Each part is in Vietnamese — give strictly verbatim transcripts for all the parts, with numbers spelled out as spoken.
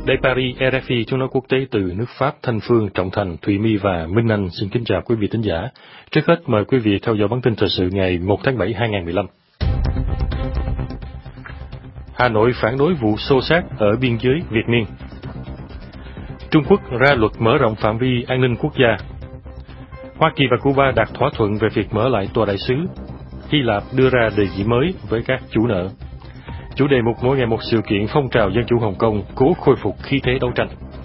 Đây Paris, rờ ép i tiếng nói quốc tế từ nước Pháp, Thanh Phương, Trọng Thành, Thùy My và Minh Anh xin kính chào quý vị thính giả. Trước hết mời quý vị theo dõi bản tin thời sự ngày một tháng bảy hai nghìn không trăm mười lăm. Hà Nội phản đối vụ xô xát ở biên giới Việt Miên. Trung Quốc ra luật mở rộng phạm vi an ninh quốc gia. Hoa Kỳ và Cuba đạt thỏa thuận về việc mở lại tòa đại sứ. Hy Lạp đưa ra đề nghị mới với các chủ nợ. Chủ đề mục mỗi ngày một sự kiện phong trào dân chủ Hồng Kông cố khôi phục khí thế đấu tranh.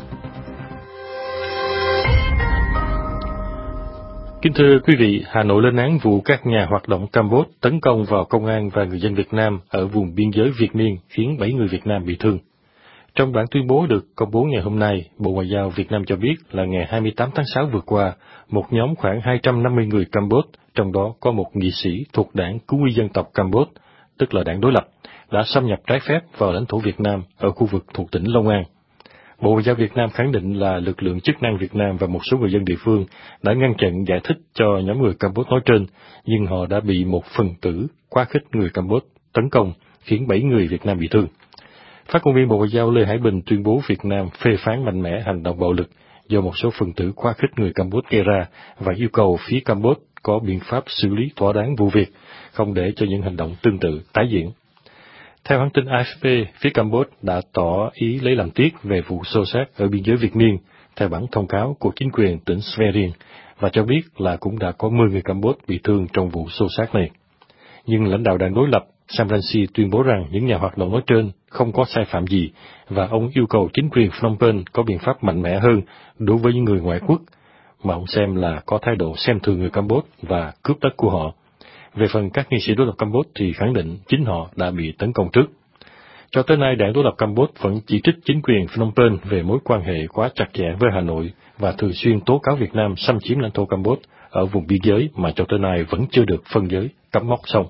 Kính thưa quý vị, Hà Nội lên án vụ các nhà hoạt động Campuchia tấn công vào công an và người dân Việt Nam ở vùng biên giới Việt Miên khiến bảy người Việt Nam bị thương. Trong bản tuyên bố được công bố ngày hôm nay, Bộ Ngoại giao Việt Nam cho biết là ngày hai mươi tám tháng sáu vừa qua, một nhóm khoảng hai trăm năm mươi người Campuchia, trong đó có một nghị sĩ thuộc đảng Cứu nguy dân tộc Campuchia, tức là đảng đối lập, đã xâm nhập trái phép vào lãnh thổ Việt Nam ở khu vực thuộc tỉnh Long An. Bộ Ngoại giao Việt Nam khẳng định là lực lượng chức năng Việt Nam và một số người dân địa phương đã ngăn chặn giải thích cho nhóm người Campuchia nói trên, nhưng họ đã bị một phần tử quá khích người Campuchia tấn công, khiến bảy người Việt Nam bị thương. Phát ngôn viên Bộ Ngoại giao Lê Hải Bình tuyên bố Việt Nam phê phán mạnh mẽ hành động bạo lực do một số phần tử quá khích người Campuchia gây ra và yêu cầu phía Campuchia có biện pháp xử lý thỏa đáng vụ việc, không để cho những hành động tương tự tái diễn. Theo hãng tin a ép pê, phía Campuchia đã tỏ ý lấy làm tiếc về vụ xô xát ở biên giới Việt Miên, theo bản thông cáo của chính quyền tỉnh Svay Rieng, và cho biết là cũng đã có mười người Campuchia bị thương trong vụ xô xát này. Nhưng lãnh đạo đảng đối lập Sam Rainsy tuyên bố rằng những nhà hoạt động nói trên không có sai phạm gì, và ông yêu cầu chính quyền Phnom Penh có biện pháp mạnh mẽ hơn đối với những người ngoại quốc, mà ông xem là có thái độ xem thường người Campuchia và cướp đất của họ. Về phần các nghị sĩ đối lập Campuchia thì khẳng định chính họ đã bị tấn công trước. Cho tới nay, đảng đối lập Campuchia vẫn chỉ trích chính quyền Phnom Penh về mối quan hệ quá chặt chẽ với Hà Nội và thường xuyên tố cáo Việt Nam xâm chiếm lãnh thổ Campuchia ở vùng biên giới mà cho tới nay vẫn chưa được phân giới, cắm mốc xong.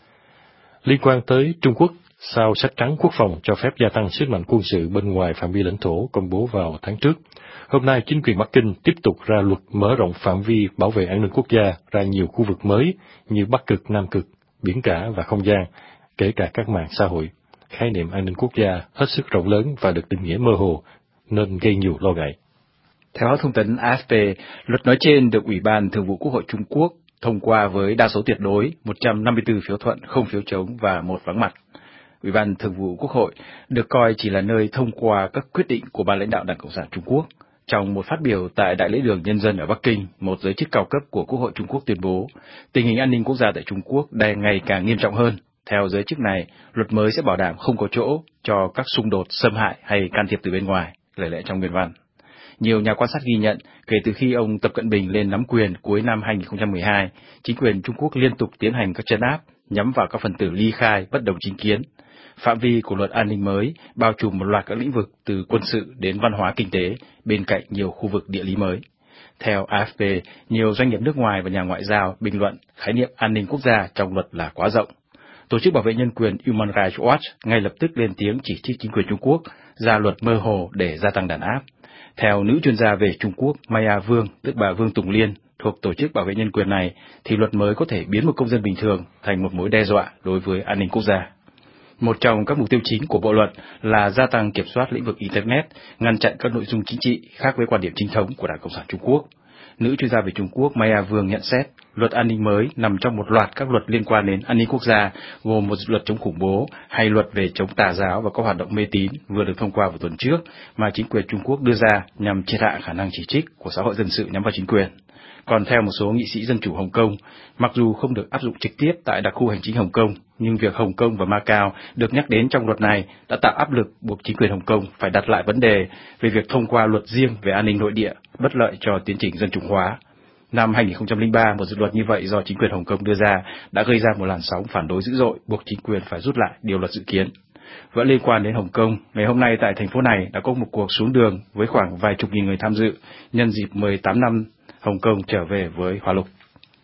Liên quan tới Trung Quốc, sau sách trắng quốc phòng cho phép gia tăng sức mạnh quân sự bên ngoài phạm vi lãnh thổ công bố vào tháng trước, hôm nay chính quyền Bắc Kinh tiếp tục ra luật mở rộng phạm vi bảo vệ an ninh quốc gia ra nhiều khu vực mới như Bắc Cực, Nam Cực, biển cả và không gian, kể cả các mạng xã hội. Khái niệm an ninh quốc gia hết sức rộng lớn và được định nghĩa mơ hồ, nên gây nhiều lo ngại. Theo thông tấn a ép pê, luật nói trên được Ủy ban Thường vụ Quốc hội Trung Quốc thông qua với đa số tuyệt đối, một trăm năm mươi tư phiếu thuận, không phiếu chống và một vắng mặt. Ủy ban Thường vụ Quốc hội được coi chỉ là nơi thông qua các quyết định của ban lãnh đạo Đảng Cộng sản Trung Quốc. Trong một phát biểu tại Đại lễ đường Nhân dân ở Bắc Kinh, một giới chức cao cấp của Quốc hội Trung Quốc tuyên bố tình hình an ninh quốc gia tại Trung Quốc đang ngày càng nghiêm trọng hơn. Theo giới chức này, luật mới sẽ bảo đảm không có chỗ cho các xung đột xâm hại hay can thiệp từ bên ngoài, lời lẽ trong nguyên văn. Nhiều nhà quan sát ghi nhận, kể từ khi ông Tập Cận Bình lên nắm quyền cuối năm hai nghìn không trăm mười hai, chính quyền Trung Quốc liên tục tiến hành các trấn áp nhắm vào các phần tử ly khai, bất đồng chính kiến. Phạm vi của luật an ninh mới bao trùm một loạt các lĩnh vực từ quân sự đến văn hóa kinh tế, bên cạnh nhiều khu vực địa lý mới. Theo a ép pê, nhiều doanh nghiệp nước ngoài và nhà ngoại giao bình luận khái niệm an ninh quốc gia trong luật là quá rộng. Tổ chức bảo vệ nhân quyền Human Rights Watch ngay lập tức lên tiếng chỉ trích chính quyền Trung Quốc ra luật mơ hồ để gia tăng đàn áp. Theo nữ chuyên gia về Trung Quốc Maya Vương, tức bà Vương Tùng Liên, thuộc Tổ chức Bảo vệ Nhân quyền này, thì luật mới có thể biến một công dân bình thường thành một mối đe dọa đối với an ninh quốc gia. Một trong các mục tiêu chính của bộ luật là gia tăng kiểm soát lĩnh vực Internet, ngăn chặn các nội dung chính trị khác với quan điểm chính thống của Đảng Cộng sản Trung Quốc. Nữ chuyên gia về Trung Quốc Maya Vương nhận xét, luật an ninh mới nằm trong một loạt các luật liên quan đến an ninh quốc gia, gồm một luật chống khủng bố hay luật về chống tà giáo và các hoạt động mê tín vừa được thông qua vào tuần trước mà chính quyền Trung Quốc đưa ra nhằm triệt hạ khả năng chỉ trích của xã hội dân sự nhắm vào chính quyền. Còn theo một số nghị sĩ dân chủ Hồng Kông, mặc dù không được áp dụng trực tiếp tại đặc khu hành chính Hồng Kông, nhưng việc Hồng Kông và Macau được nhắc đến trong luật này đã tạo áp lực buộc chính quyền Hồng Kông phải đặt lại vấn đề về việc thông qua luật riêng về an ninh nội địa, bất lợi cho tiến trình dân chủ hóa. Năm hai nghìn không trăm lẻ ba, một dự luật như vậy do chính quyền Hồng Kông đưa ra đã gây ra một làn sóng phản đối dữ dội, buộc chính quyền phải rút lại điều luật dự kiến. Vẫn liên quan đến Hồng Kông, ngày hôm nay tại thành phố này đã có một cuộc xuống đường với khoảng vài chục nghìn người tham dự, nhân dịp mười tám năm Hồng Kông trở về với Hoa Lục.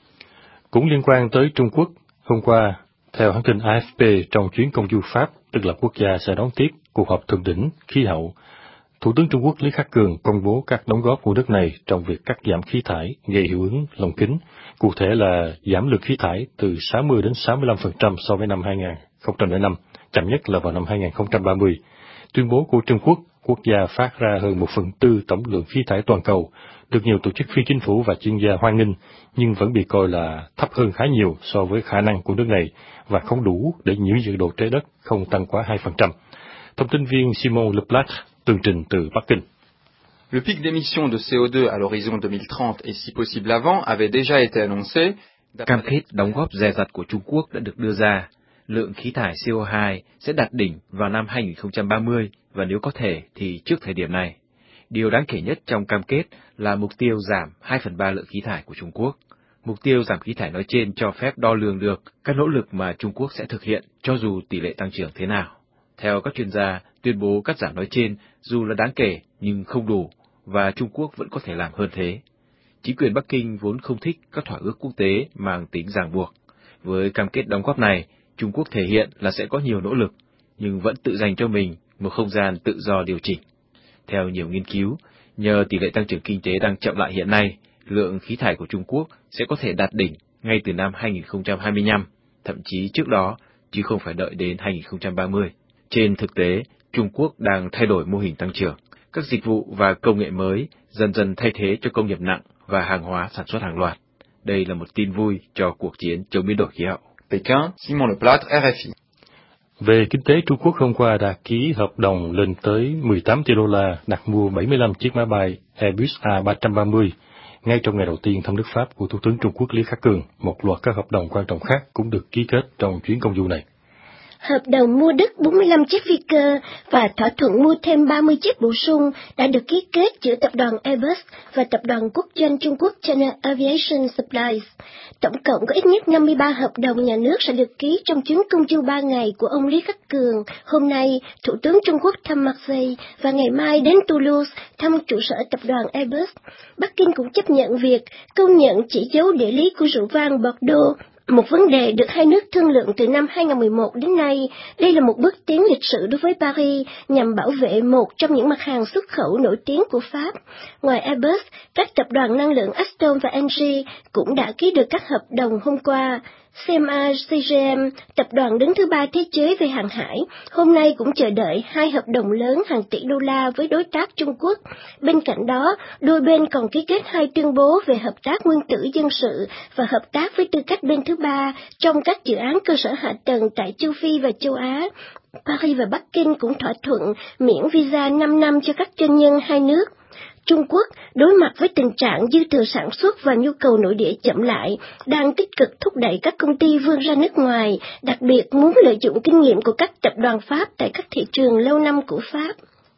Cũng liên quan tới Trung Quốc, hôm qua, theo hãng tin a ép pê, trong chuyến công du Pháp, tức là quốc gia sẽ đón tiếp cuộc họp thượng đỉnh khí hậu, Thủ tướng Trung Quốc Lý Khắc Cường công bố các đóng góp của nước này trong việc cắt giảm khí thải gây hiệu ứng lồng kính, cụ thể là giảm lượng khí thải từ sáu mươi đến sáu mươi lăm phần trăm so với năm hai nghìn không trăm lẻ năm, chậm nhất là vào năm hai nghìn không trăm ba mươi. Tuyên bố của Trung Quốc quốc gia phát ra hơn một phần tư tổng lượng khí thải toàn cầu, được nhiều tổ chức phi chính phủ và chuyên gia hoan nghênh, nhưng vẫn bị coi là thấp hơn khá nhiều so với khả năng của nước này và không đủ để giữ nhiệt độ trái đất không tăng quá hai phần trăm. Thông tin viên Simon Leplat tường trình từ Bắc Kinh. Le pic d'émissions de C O deux à l'horizon deux mille trente et si possible avant avait déjà été annoncé. Cam kết đóng góp dè dặt của Trung Quốc đã được đưa ra. Lượng khí thải C O hai sẽ đạt đỉnh vào năm hai nghìn không trăm ba mươi và nếu có thể thì trước thời điểm này. Điều đáng kể nhất trong cam kết là mục tiêu giảm hai phần ba lượng khí thải của Trung Quốc. Mục tiêu giảm khí thải nói trên cho phép đo lường được các nỗ lực mà Trung Quốc sẽ thực hiện cho dù tỷ lệ tăng trưởng thế nào. Theo các chuyên gia, tuyên bố cắt giảm nói trên dù là đáng kể nhưng không đủ và Trung Quốc vẫn có thể làm hơn thế. Chính quyền Bắc Kinh vốn không thích các thỏa ước quốc tế mang tính ràng buộc. Với cam kết đóng góp này, Trung Quốc thể hiện là sẽ có nhiều nỗ lực, nhưng vẫn tự dành cho mình một không gian tự do điều chỉnh. Theo nhiều nghiên cứu, nhờ tỷ lệ tăng trưởng kinh tế đang chậm lại hiện nay, lượng khí thải của Trung Quốc sẽ có thể đạt đỉnh ngay từ năm hai nghìn không trăm hai mươi lăm, thậm chí trước đó, chứ không phải đợi đến hai nghìn không trăm ba mươi. Trên thực tế, Trung Quốc đang thay đổi mô hình tăng trưởng. Các dịch vụ và công nghệ mới dần dần thay thế cho công nghiệp nặng và hàng hóa sản xuất hàng loạt. Đây là một tin vui cho cuộc chiến chống biến đổi khí hậu. Pékin, Simon Leplat, R F I. Về kinh tế, Trung Quốc hôm qua đã ký hợp đồng lên tới mười tám triệu đô la đặt mua bảy mươi lăm chiếc máy bay Airbus A ba trăm ba mươi. Ngay trong ngày đầu tiên thăm nước Pháp của Thủ tướng Trung Quốc Lý Khắc Cường, một loạt các hợp đồng quan trọng khác cũng được ký kết trong chuyến công du này. Hợp đồng mua đất bốn mươi lăm chiếc phi cơ và thỏa thuận mua thêm ba mươi chiếc bổ sung đã được ký kết giữa tập đoàn Airbus và tập đoàn quốc doanh Trung Quốc China Aviation Supplies. Tổng cộng có ít nhất năm mươi ba hợp đồng nhà nước sẽ được ký trong chuyến công du ba ngày của ông Lý Khắc Cường. Hôm nay, Thủ tướng Trung Quốc thăm Marseille và ngày mai đến Toulouse thăm trụ sở tập đoàn Airbus. Bắc Kinh cũng chấp nhận việc công nhận chỉ dấu địa lý của rượu vang Bordeaux, một vấn đề được hai nước thương lượng từ năm hai nghìn không trăm mười một đến nay. Đây là một bước tiến lịch sử đối với Paris nhằm bảo vệ một trong những mặt hàng xuất khẩu nổi tiếng của Pháp. Ngoài Airbus, các tập đoàn năng lượng Alstom và Engie cũng đã ký được các hợp đồng hôm qua. xê em a xê giê em, tập đoàn đứng thứ ba thế giới về hàng hải, hôm nay cũng chờ đợi hai hợp đồng lớn hàng tỷ đô la với đối tác Trung Quốc. Bên cạnh đó, đôi bên còn ký kết hai tuyên bố về hợp tác nguyên tử dân sự và hợp tác với tư cách bên thứ ba trong các dự án cơ sở hạ tầng tại châu Phi và châu Á. Paris và Bắc Kinh cũng thỏa thuận miễn visa năm năm cho các doanh nhân hai nước. Trung Quốc, đối mặt với tình trạng dư thừa sản xuất và nhu cầu nội địa chậm lại, đang tích cực thúc đẩy các công ty vươn ra nước ngoài, đặc biệt muốn lợi dụng kinh nghiệm của các tập đoàn Pháp tại các thị trường lâu năm của Pháp.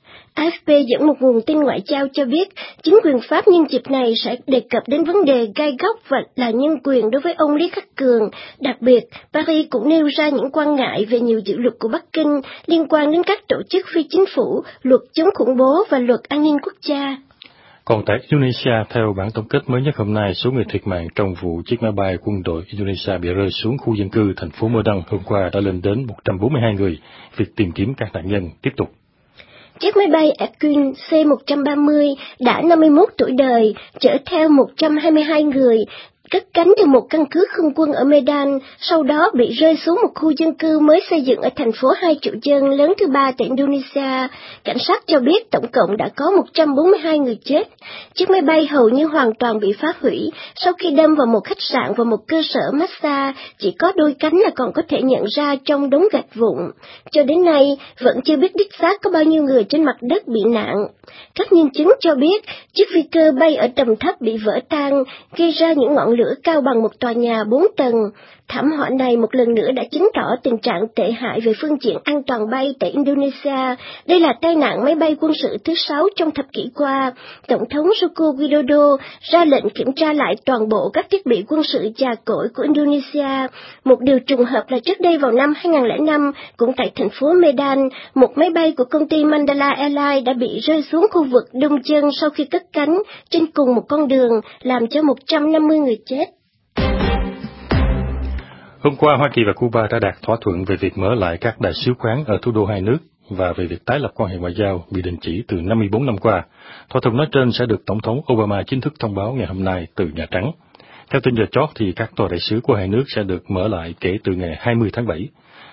a ép pê dẫn một nguồn tin ngoại giao cho biết, chính quyền Pháp nhân dịp này sẽ đề cập đến vấn đề gai góc và là nhân quyền đối với ông Lý Khắc Cường. Đặc biệt, Paris cũng nêu ra những quan ngại về nhiều dự luật của Bắc Kinh liên quan đến các tổ chức phi chính phủ, luật chống khủng bố và luật an ninh quốc gia. Còn tại Indonesia, theo bản tổng kết mới nhất hôm nay, số người thiệt mạng trong vụ chiếc máy bay quân đội Indonesia bị rơi xuống khu dân cư thành phố Medan hôm qua đã lên đến một trăm bốn mươi hai người. Việc tìm kiếm các nạn nhân tiếp tục. Chiếc máy bay Aquin C một trăm ba mươi đã năm mươi mốt tuổi đời, chở theo một trăm hai mươi hai người, cất cánh từ một căn cứ không quân ở Medan, sau đó bị rơi xuống một khu dân cư mới xây dựng ở thành phố hai triệu dân lớn thứ ba tại Indonesia. Cảnh sát cho biết tổng cộng đã có một trăm bốn mươi hai người chết. Chiếc máy bay hầu như hoàn toàn bị phá hủy sau khi đâm vào một khách sạn và một cơ sở massage, chỉ có đôi cánh là còn có thể nhận ra trong đống gạch vụn. Cho đến nay, vẫn chưa biết đích xác có bao nhiêu người trên mặt đất bị nạn. Các nhân chứng cho biết, chiếc phi cơ bay ở tầm thấp bị vỡ tan, gây ra những ngọn lửa cao bằng một tòa nhà bốn tầng. Thảm họa này một lần nữa đã chứng tỏ tình trạng tệ hại về phương diện an toàn bay tại Indonesia. Đây là tai nạn máy bay quân sự thứ sáu trong thập kỷ qua. Tổng thống Joko Widodo ra lệnh kiểm tra lại toàn bộ các thiết bị quân sự già cỗi của Indonesia. Một điều trùng hợp là trước đây vào năm hai nghìn không trăm lẻ năm, cũng tại thành phố Medan, một máy bay của công ty Mandala Airlines đã bị rơi xuống khu vực Đông Dân sau khi cất cánh trên cùng một con đường, làm cho một trăm năm mươi người chết. Hôm qua, Hoa Kỳ và Cuba đã đạt thỏa thuận về việc mở lại các đại sứ quán ở thủ đô hai nước và về việc tái lập quan hệ ngoại giao bị đình chỉ từ năm mươi bốn năm qua. Thỏa thuận nói trên sẽ được Tổng thống Obama chính thức thông báo ngày hôm nay từ Nhà Trắng. Theo tin giờ chót thì các tòa đại sứ của hai nước sẽ được mở lại kể từ ngày hai mươi tháng bảy.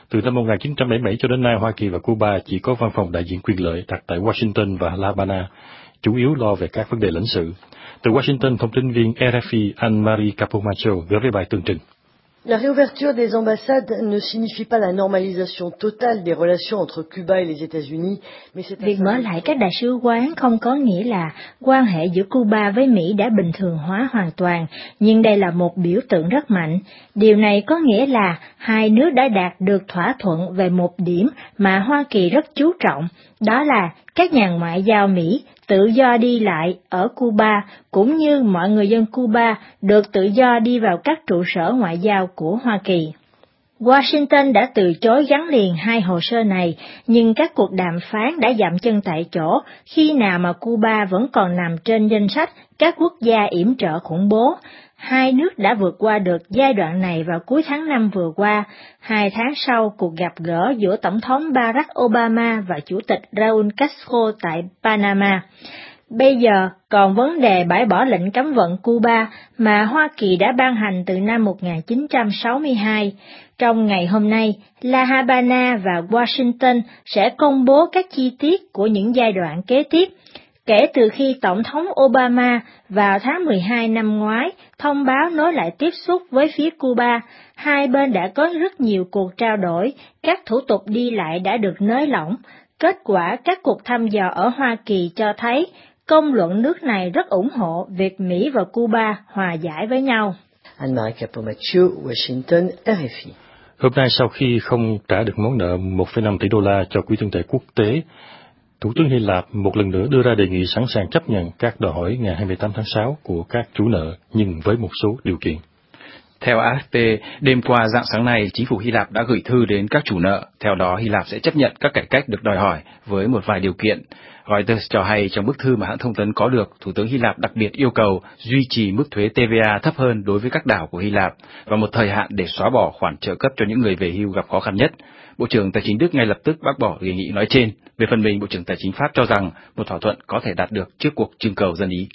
Từ năm một nghìn chín trăm bảy mươi bảy cho đến nay, Hoa Kỳ và Cuba chỉ có văn phòng đại diện quyền lợi đặt tại Washington và La Habana, chủ yếu lo về các vấn đề lãnh sự. Từ Washington, thông tin viên R F I Anne-Marie Capomacho gửi về bài tường trình. La réouverture des ambassades ne signifie pas la normalisation totale des relations entre Cuba et les États-Unis, mais c'est Việc mở lại các đại sứ quán không có nghĩa là quan hệ giữa Cuba với Mỹ đã bình thường hóa hoàn toàn, nhưng đây là một biểu tượng rất mạnh. Điều này có nghĩa là hai nước đã đạt được thỏa thuận về một điểm mà Hoa Kỳ rất chú trọng, đó là các nhà ngoại giao Mỹ tự do đi lại ở Cuba, cũng như mọi người dân Cuba được tự do đi vào các trụ sở ngoại giao của Hoa Kỳ. Washington đã từ chối gắn liền hai hồ sơ này, nhưng các cuộc đàm phán đã dậm chân tại chỗ khi nào mà Cuba vẫn còn nằm trên danh sách các quốc gia yểm trợ khủng bố. Hai nước đã vượt qua được giai đoạn này vào cuối tháng năm vừa qua, hai tháng sau cuộc gặp gỡ giữa Tổng thống Barack Obama và Chủ tịch Raúl Castro tại Panama. Bây giờ còn vấn đề bãi bỏ lệnh cấm vận Cuba mà Hoa Kỳ đã ban hành từ năm một nghìn chín trăm sáu mươi hai. Trong ngày hôm nay, La Habana và Washington sẽ công bố các chi tiết của những giai đoạn kế tiếp. Kể từ khi Tổng thống Obama vào tháng mười hai năm ngoái thông báo nối lại tiếp xúc với phía Cuba, hai bên đã có rất nhiều cuộc trao đổi, các thủ tục đi lại đã được nới lỏng. Kết quả các cuộc thăm dò ở Hoa Kỳ cho thấy công luận nước này rất ủng hộ việc Mỹ và Cuba hòa giải với nhau. Anne-Marie Capomacho, Washington, R F I. Hôm nay, sau khi không trả được món nợ một phẩy năm tỷ đô la cho Quỹ tiền tệ quốc tế, Thủ tướng Hy Lạp một lần nữa đưa ra đề nghị sẵn sàng chấp nhận các đòi hỏi ngày hai mươi tám tháng sáu của các chủ nợ, nhưng với một số điều kiện. Theo A F P, đêm qua rạng sáng nay, chính phủ Hy Lạp đã gửi thư đến các chủ nợ, theo đó Hy Lạp sẽ chấp nhận các cải cách được đòi hỏi với một vài điều kiện. Reuters cho hay trong bức thư mà hãng thông tấn có được, Thủ tướng Hy Lạp đặc biệt yêu cầu duy trì mức thuế T V A thấp hơn đối với các đảo của Hy Lạp và một thời hạn để xóa bỏ khoản trợ cấp cho những người về hưu gặp khó khăn nhất. Bộ trưởng Tài chính Đức ngay lập tức bác bỏ đề nghị nói trên. Về phần mình, Bộ trưởng Tài chính Pháp cho rằng một thỏa thuận có thể đạt được trước cuộc trưng cầu dân Ý.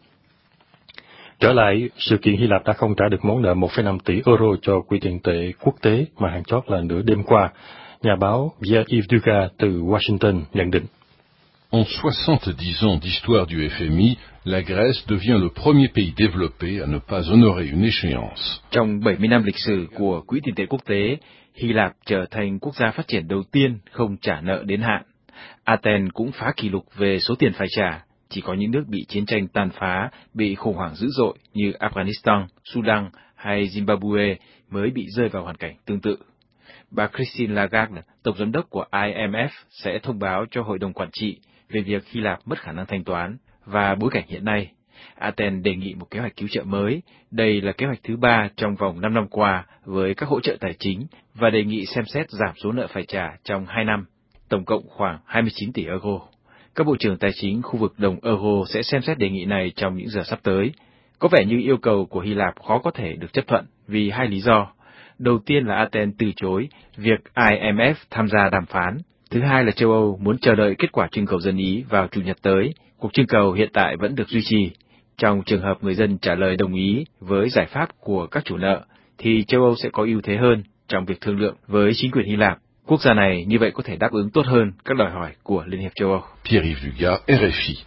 Trở lại, sự kiện Hy Lạp đã không trả được món nợ một phẩy năm tỷ euro cho Quỹ tiền tệ quốc tế mà hạn chót là nửa đêm qua. Nhà báo Pierre-Yves Dugas từ Washington nhận định. En soixante-dix ans d'histoire du F M I, la Grèce devient le premier pays développé à ne pas honorer une échéance. Trong bảy mươi năm lịch sử của Quỹ tiền tệ quốc tế, Hy Lạp trở thành quốc gia phát triển đầu tiên không trả nợ đến hạn. Athens cũng phá kỷ lục về số tiền phải trả. Chỉ có những nước bị chiến tranh tàn phá, bị khủng hoảng dữ dội như Afghanistan, Sudan hay Zimbabwe mới bị rơi vào hoàn cảnh tương tự. Bà Christine Lagarde, tổng giám đốc của I M F, sẽ thông báo cho Hội đồng Quản trị về việc Hy Lạp mất khả năng thanh toán và bối cảnh hiện nay. Athens đề nghị một kế hoạch cứu trợ mới. Đây là kế hoạch thứ ba trong vòng năm năm qua với các hỗ trợ tài chính và đề nghị xem xét giảm số nợ phải trả trong hai năm, tổng cộng khoảng hai mươi chín tỷ euro. Các bộ trưởng tài chính khu vực đồng euro sẽ xem xét đề nghị này trong những giờ sắp tới. Có vẻ như yêu cầu của Hy Lạp khó có thể được chấp thuận vì hai lý do. Đầu tiên là Athens từ chối việc I M F tham gia đàm phán. Thứ hai là châu Âu muốn chờ đợi kết quả trưng cầu dân Ý vào Chủ nhật tới. Cuộc trưng cầu hiện tại vẫn được duy trì. Trong trường hợp người dân trả lời đồng ý với giải pháp của các chủ nợ, thì châu Âu sẽ có ưu thế hơn trong việc thương lượng với chính quyền Hy Lạp. Quốc gia này như vậy có thể đáp ứng tốt hơn các đòi hỏi của Liên hiệp châu Âu. Pierre-Yves Dugas, R F I.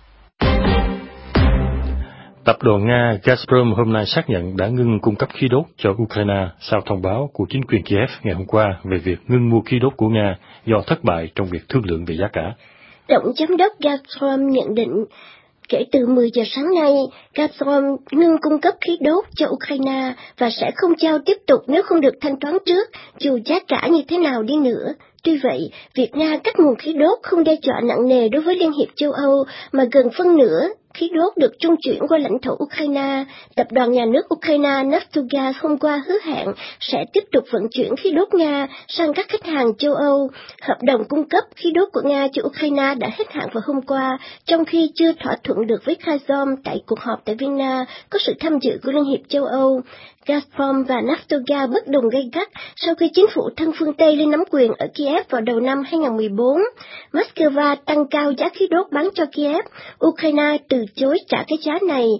Tập đoàn Nga Gazprom hôm nay xác nhận đã ngưng cung cấp khí đốt cho Ukraine sau thông báo của chính quyền Kiev ngày hôm qua về việc ngưng mua khí đốt của Nga do thất bại trong việc thương lượng về giá cả. Tổng giám đốc Gazprom nhận định, kể từ mười giờ sáng nay, Gazprom ngưng cung cấp khí đốt cho Ukraine và sẽ không trao tiếp tục nếu không được thanh toán trước, dù giá cả như thế nào đi nữa. Tuy vậy, việc Nga cắt nguồn khí đốt không đe dọa nặng nề đối với Liên hiệp châu Âu, mà gần phân nửa khí đốt được trung chuyển qua lãnh thổ Ukraine. Tập đoàn nhà nước Ukraine Naftogaz hôm qua hứa hẹn sẽ tiếp tục vận chuyển khí đốt Nga sang các khách hàng châu Âu. Hợp đồng cung cấp khí đốt của Nga cho Ukraine đã hết hạn vào hôm qua, trong khi chưa thỏa thuận được với Gazprom tại cuộc họp tại Vienna có sự tham dự của Liên hiệp châu Âu. Gazprom và Naftogaz bất đồng gay gắt sau khi chính phủ thân phương Tây lên nắm quyền ở Kiev vào đầu năm hai không một bốn. Moscow tăng cao giá khí đốt bán cho Kiev. Ukraine từ chối trả cái giá này.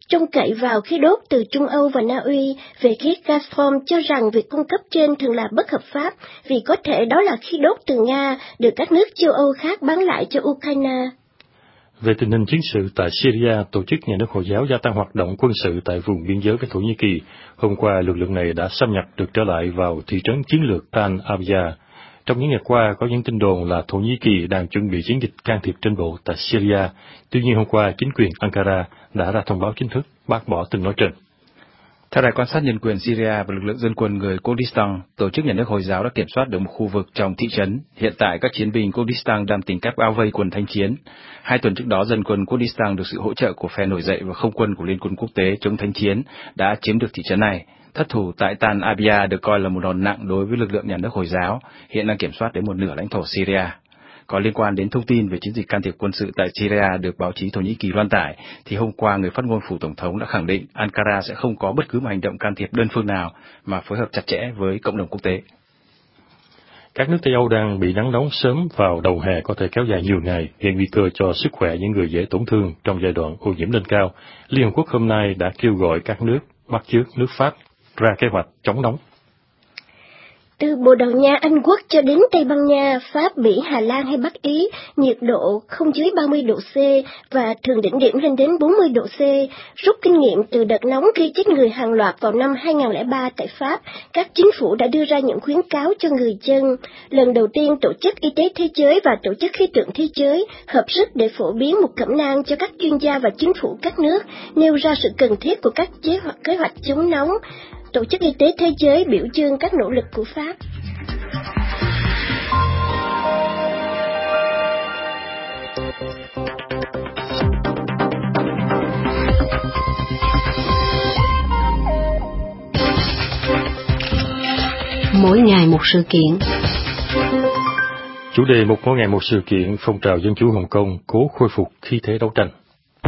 trông cậy vào khí đốt từ Trung Âu và Na Uy. Về phía Gazprom cho rằng việc cung cấp trên thường là bất hợp pháp vì có thể đó là khí đốt từ Nga được các nước châu Âu khác bán lại cho Ukraine. Về tình hình chiến sự tại Syria, tổ chức nhà nước Hồi giáo gia tăng hoạt động quân sự tại vùng biên giới với Thổ Nhĩ Kỳ. Hôm qua, lực lượng này đã xâm nhập được trở lại vào thị trấn chiến lược Tal Abyad. Trong những ngày qua, có những tin đồn là Thổ Nhĩ Kỳ đang chuẩn bị chiến dịch can thiệp trên bộ tại Syria. Tuy nhiên, hôm qua, chính quyền Ankara đã ra thông báo chính thức bác bỏ tin nói trên. Theo đài quan sát nhân quyền Syria và lực lượng dân quân người Kurdistan, tổ chức nhà nước Hồi giáo đã kiểm soát được một khu vực trong thị trấn. Hiện tại, các chiến binh Kurdistan đang tìm cách bao vây quần thanh chiến. Hai tuần trước đó, dân quân Kurdistan được sự hỗ trợ của phe nổi dậy và không quân của Liên quân quốc tế chống thanh chiến đã chiếm được thị trấn này. Thất thủ tại Tal Abyad được coi là một đòn nặng đối với lực lượng nhà nước Hồi giáo, hiện đang kiểm soát đến một nửa lãnh thổ Syria. Có liên quan đến thông tin về chiến dịch can thiệp quân sự tại Syria được báo chí Thổ Nhĩ Kỳ loan tải, thì hôm qua người phát ngôn phủ tổng thống đã khẳng định Ankara sẽ không có bất cứ một hành động can thiệp đơn phương nào mà phối hợp chặt chẽ với cộng đồng quốc tế. Các nước Tây Âu đang bị nắng nóng sớm vào đầu hè có thể kéo dài nhiều ngày, gây nguy cơ cho sức khỏe những người dễ tổn thương trong giai đoạn ô nhiễm lên cao. Liên Hợp Quốc hôm nay đã kêu gọi các nước, bắt chước nước Pháp, ra kế hoạch chống nóng. Từ Bồ Đào Nha, Anh Quốc cho đến Tây Ban Nha, Pháp, Bỉ, Hà Lan hay Bắc Ý, nhiệt độ không dưới ba mươi độ C và thường đỉnh điểm lên đến bốn mươi độ C. Rút kinh nghiệm từ đợt nóng gây chết người hàng loạt vào năm hai không không ba tại Pháp, các chính phủ đã đưa ra những khuyến cáo cho người dân. Lần đầu tiên, Tổ chức Y tế Thế giới và Tổ chức Khí tượng Thế giới hợp sức để phổ biến một cẩm nang cho các chuyên gia và chính phủ các nước, nêu ra sự cần thiết của các chế hoạch, kế hoạch chống nóng. Tổ chức Y tế Thế giới biểu dương các nỗ lực của Pháp. Mỗi ngày một sự kiện. Chủ đề một mỗi ngày một sự kiện, phong trào dân chủ Hồng Kông cố khôi phục khí thế đấu tranh.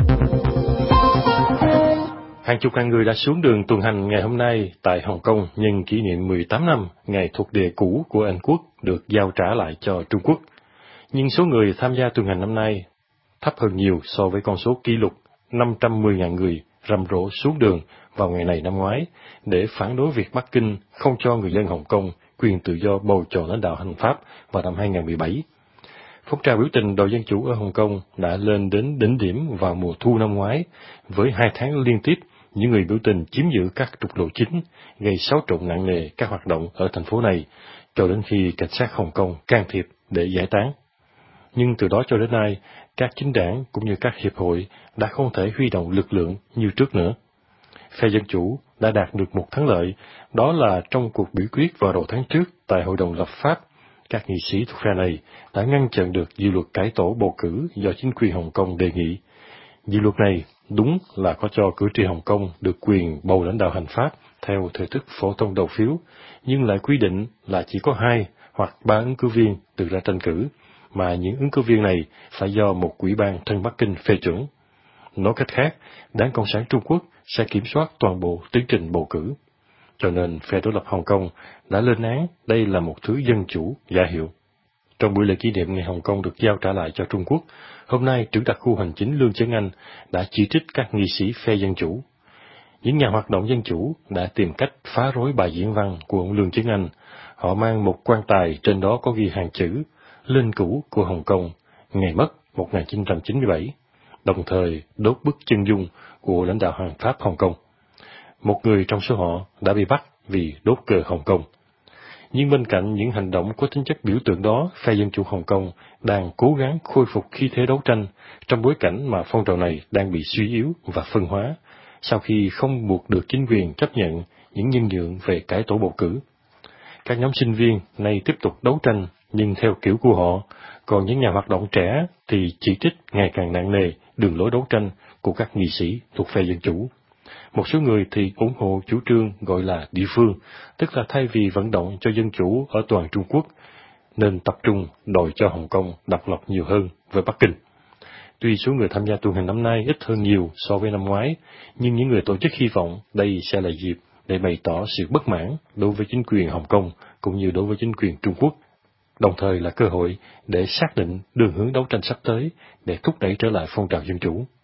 Hàng chục ngàn người đã xuống đường tuần hành ngày hôm nay tại Hồng Kông nhân kỷ niệm mười tám năm ngày thuộc địa cũ của Anh Quốc được giao trả lại cho Trung Quốc. Nhưng số người tham gia tuần hành năm nay thấp hơn nhiều so với con số kỷ lục năm trăm mười nghìn người rầm rộ xuống đường vào ngày này năm ngoái để phản đối việc Bắc Kinh không cho người dân Hồng Kông quyền tự do bầu chọn lãnh đạo hành pháp vào năm hai không một bảy. Phong trào biểu tình đòi dân chủ ở Hồng Kông đã lên đến đỉnh điểm vào mùa thu năm ngoái, với hai tháng liên tiếp những người biểu tình chiếm giữ các trục lộ chính, gây xáo trộn nặng nề các hoạt động ở thành phố này, cho đến khi cảnh sát Hồng Kông can thiệp để giải tán. Nhưng từ đó cho đến nay, các chính đảng cũng như các hiệp hội đã không thể huy động lực lượng như trước nữa. Phe Dân Chủ đã đạt được một thắng lợi, đó là trong cuộc biểu quyết vào đầu tháng trước tại Hội đồng lập pháp, các nghị sĩ thuộc phe này đã ngăn chặn được dự luật cải tổ bầu cử do chính quyền Hồng Kông đề nghị. Dự luật này đúng là có cho cử tri Hồng Kông được quyền bầu lãnh đạo hành pháp theo thể thức phổ thông đầu phiếu, nhưng lại quy định là chỉ có hai hoặc ba ứng cử viên tự ra tranh cử, mà những ứng cử viên này phải do một ủy ban thân Bắc Kinh phê chuẩn. Nói cách khác, Đảng Cộng sản Trung Quốc sẽ kiểm soát toàn bộ tiến trình bầu cử. Cho nên phe đối lập Hồng Kông đã lên án đây là một thứ dân chủ giả hiệu. Trong buổi lễ kỷ niệm ngày Hồng Kông được giao trả lại cho Trung Quốc, hôm nay trưởng đặc khu hành chính Lương Chấn Anh đã chỉ trích các nghị sĩ phe Dân Chủ. Những nhà hoạt động dân chủ đã tìm cách phá rối bài diễn văn của ông Lương Chấn Anh. Họ mang một quan tài trên đó có ghi hàng chữ "Linh cữu của Hồng Kông, ngày mất một nghìn chín trăm chín mươi bảy", đồng thời đốt bức chân dung của lãnh đạo hành pháp Hồng Kông. Một người trong số họ đã bị bắt vì đốt cờ Hồng Kông. Nhưng bên cạnh những hành động có tính chất biểu tượng đó, phe Dân Chủ Hồng Kông đang cố gắng khôi phục khí thế đấu tranh trong bối cảnh mà phong trào này đang bị suy yếu và phân hóa, sau khi không buộc được chính quyền chấp nhận những nhân nhượng về cải tổ bầu cử. Các nhóm sinh viên nay tiếp tục đấu tranh nhưng theo kiểu của họ, còn những nhà hoạt động trẻ thì chỉ trích ngày càng nặng nề đường lối đấu tranh của các nghị sĩ thuộc phe Dân Chủ. Một số người thì ủng hộ chủ trương gọi là địa phương, tức là thay vì vận động cho dân chủ ở toàn Trung Quốc, nên tập trung đòi cho Hồng Kông độc lập nhiều hơn với Bắc Kinh. Tuy số người tham gia tuần hành năm nay ít hơn nhiều so với năm ngoái, nhưng những người tổ chức hy vọng đây sẽ là dịp để bày tỏ sự bất mãn đối với chính quyền Hồng Kông cũng như đối với chính quyền Trung Quốc, đồng thời là cơ hội để xác định đường hướng đấu tranh sắp tới để thúc đẩy trở lại phong trào dân chủ.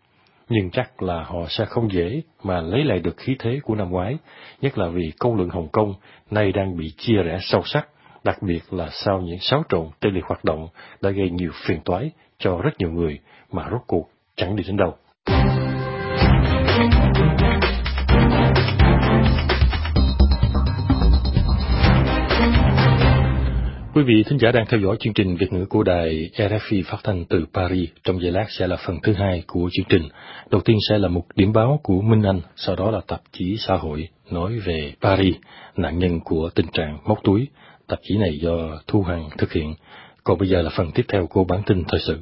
nhưng chắc là họ sẽ không dễ mà lấy lại được khí thế của năm ngoái, nhất là vì công luận Hồng Kông nay đang bị chia rẽ sâu sắc, đặc biệt là sau những xáo trộn tê liệt hoạt động đã gây nhiều phiền toái cho rất nhiều người mà rốt cuộc chẳng đi đến đâu. Quý vị thính giả đang theo dõi chương trình Việt ngữ của đài rờ ép i phát thanh từ Paris. Trong giây lát sẽ là phần thứ hai của chương trình. Đầu tiên sẽ là một điểm báo của Minh Anh, sau đó là tạp chí xã hội nói về Paris, nạn nhân của tình trạng móc túi. Tạp chí này do Thu Hằng thực hiện. Còn bây giờ là phần tiếp theo của bản tin thời sự.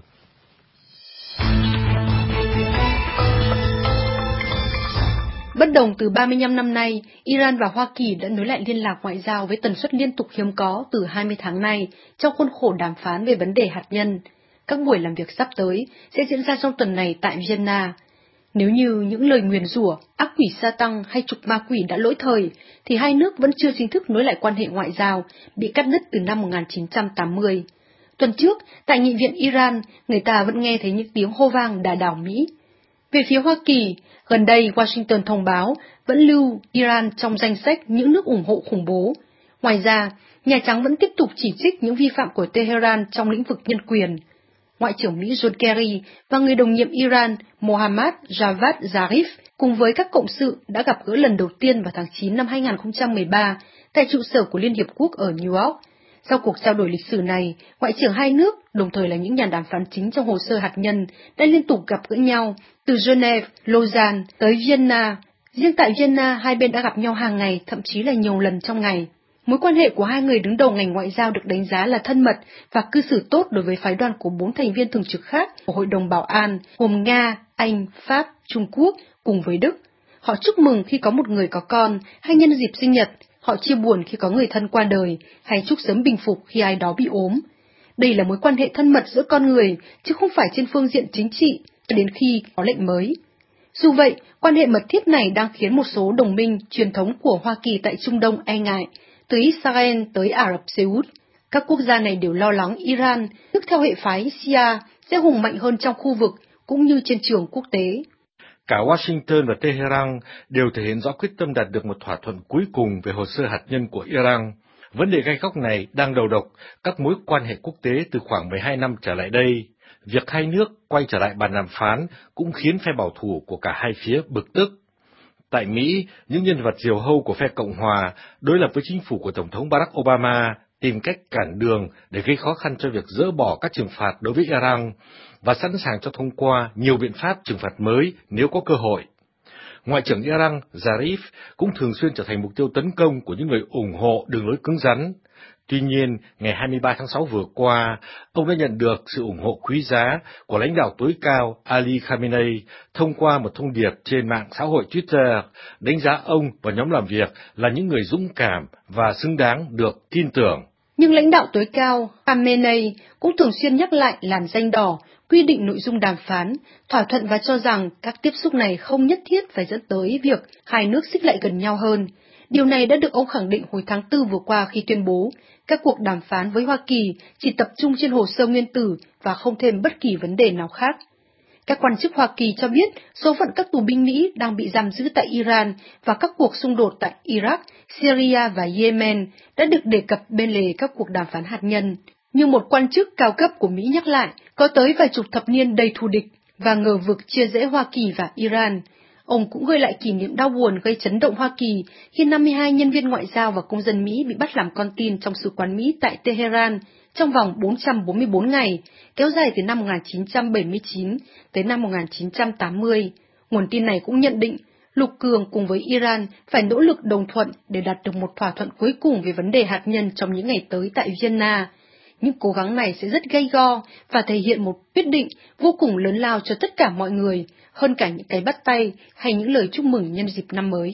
Bất đồng từ ba mươi lăm năm nay, Iran và Hoa Kỳ đã nối lại liên lạc ngoại giao với tần suất liên tục hiếm có từ hai mươi tháng nay trong khuôn khổ đàm phán về vấn đề hạt nhân. Các buổi làm việc sắp tới sẽ diễn ra trong tuần này tại Vienna. Nếu như những lời nguyền rủa, ác quỷ sa tăng hay trục ma quỷ đã lỗi thời, thì hai nước vẫn chưa chính thức nối lại quan hệ ngoại giao, bị cắt đứt từ năm một nghìn chín trăm tám mươi. Tuần trước, tại nghị viện Iran, người ta vẫn nghe thấy những tiếng hô vang đà đảo Mỹ. Về phía Hoa Kỳ, gần đây Washington thông báo vẫn lưu Iran trong danh sách những nước ủng hộ khủng bố. Ngoài ra, Nhà Trắng vẫn tiếp tục chỉ trích những vi phạm của Tehran trong lĩnh vực nhân quyền. Ngoại trưởng Mỹ John Kerry và người đồng nhiệm Iran Mohammad Javad Zarif cùng với các cộng sự đã gặp gỡ lần đầu tiên vào tháng chín năm hai nghìn không trăm mười ba tại trụ sở của Liên Hiệp Quốc ở New York. Sau cuộc trao đổi lịch sử này, ngoại trưởng hai nước, đồng thời là những nhà đàm phán chính trong hồ sơ hạt nhân, đã liên tục gặp gỡ nhau, từ Geneva, Lausanne tới Vienna. Riêng tại Vienna, hai bên đã gặp nhau hàng ngày, thậm chí là nhiều lần trong ngày. Mối quan hệ của hai người đứng đầu ngành ngoại giao được đánh giá là thân mật và cư xử tốt đối với phái đoàn của bốn thành viên thường trực khác của Hội đồng Bảo an, gồm Nga, Anh, Pháp, Trung Quốc, cùng với Đức. Họ chúc mừng khi có một người có con, hay nhân dịp sinh nhật. Họ chia buồn khi có người thân qua đời, hay chúc sớm bình phục khi ai đó bị ốm. Đây là mối quan hệ thân mật giữa con người, chứ không phải trên phương diện chính trị, cho đến khi có lệnh mới. Dù vậy, quan hệ mật thiết này đang khiến một số đồng minh truyền thống của Hoa Kỳ tại Trung Đông e ngại, từ Israel tới Ả Rập Xê Út. Các quốc gia này đều lo lắng Iran, tức theo hệ phái Shia, sẽ hùng mạnh hơn trong khu vực, cũng như trên trường quốc tế. Cả Washington và Tehran đều thể hiện rõ quyết tâm đạt được một thỏa thuận cuối cùng về hồ sơ hạt nhân của Iran. Vấn đề gai góc này đang đầu độc các mối quan hệ quốc tế từ khoảng mười hai năm trở lại đây. Việc hai nước quay trở lại bàn đàm phán cũng khiến phe bảo thủ của cả hai phía bực tức. Tại Mỹ, những nhân vật diều hâu của phe Cộng hòa đối lập với chính phủ của Tổng thống Barack Obama tìm cách cản đường để gây khó khăn cho việc dỡ bỏ các trừng phạt đối với Iran và sẵn sàng cho thông qua nhiều biện pháp trừng phạt mới nếu có cơ hội. Ngoại trưởng Iran Zarif cũng thường xuyên trở thành mục tiêu tấn công của những người ủng hộ đường lối cứng rắn. Tuy nhiên, ngày hai mươi ba tháng sáu vừa qua, ông đã nhận được sự ủng hộ quý giá của lãnh đạo tối cao Ali Khamenei thông qua một thông điệp trên mạng xã hội Twitter, đánh giá ông và nhóm làm việc là những người dũng cảm và xứng đáng được tin tưởng. Nhưng lãnh đạo tối cao Khamenei cũng thường xuyên nhắc lại làn danh đỏ, quy định nội dung đàm phán, thỏa thuận và cho rằng các tiếp xúc này không nhất thiết phải dẫn tới việc hai nước xích lại gần nhau hơn. Điều này đã được ông khẳng định hồi tháng tư vừa qua khi tuyên bố các cuộc đàm phán với Hoa Kỳ chỉ tập trung trên hồ sơ nguyên tử và không thêm bất kỳ vấn đề nào khác. Các quan chức Hoa Kỳ cho biết số phận các tù binh Mỹ đang bị giam giữ tại Iran và các cuộc xung đột tại Iraq, Syria và Yemen đã được đề cập bên lề các cuộc đàm phán hạt nhân. Như một quan chức cao cấp của Mỹ nhắc lại, có tới vài chục thập niên đầy thù địch và ngờ vực chia rẽ Hoa Kỳ và Iran. Ông cũng gợi lại kỷ niệm đau buồn gây chấn động Hoa Kỳ khi năm mươi hai nhân viên ngoại giao và công dân Mỹ bị bắt làm con tin trong sứ quán Mỹ tại Tehran trong vòng bốn trăm bốn mươi bốn ngày, kéo dài từ năm một nghìn chín trăm bảy mươi chín tới năm một nghìn chín trăm tám mươi. Nguồn tin này cũng nhận định lục cường cùng với Iran phải nỗ lực đồng thuận để đạt được một thỏa thuận cuối cùng về vấn đề hạt nhân trong những ngày tới tại Vienna. Những cố gắng này sẽ rất gay go và thể hiện một quyết định vô cùng lớn lao cho tất cả mọi người, hơn cả những cái bắt tay hay những lời chúc mừng nhân dịp năm mới.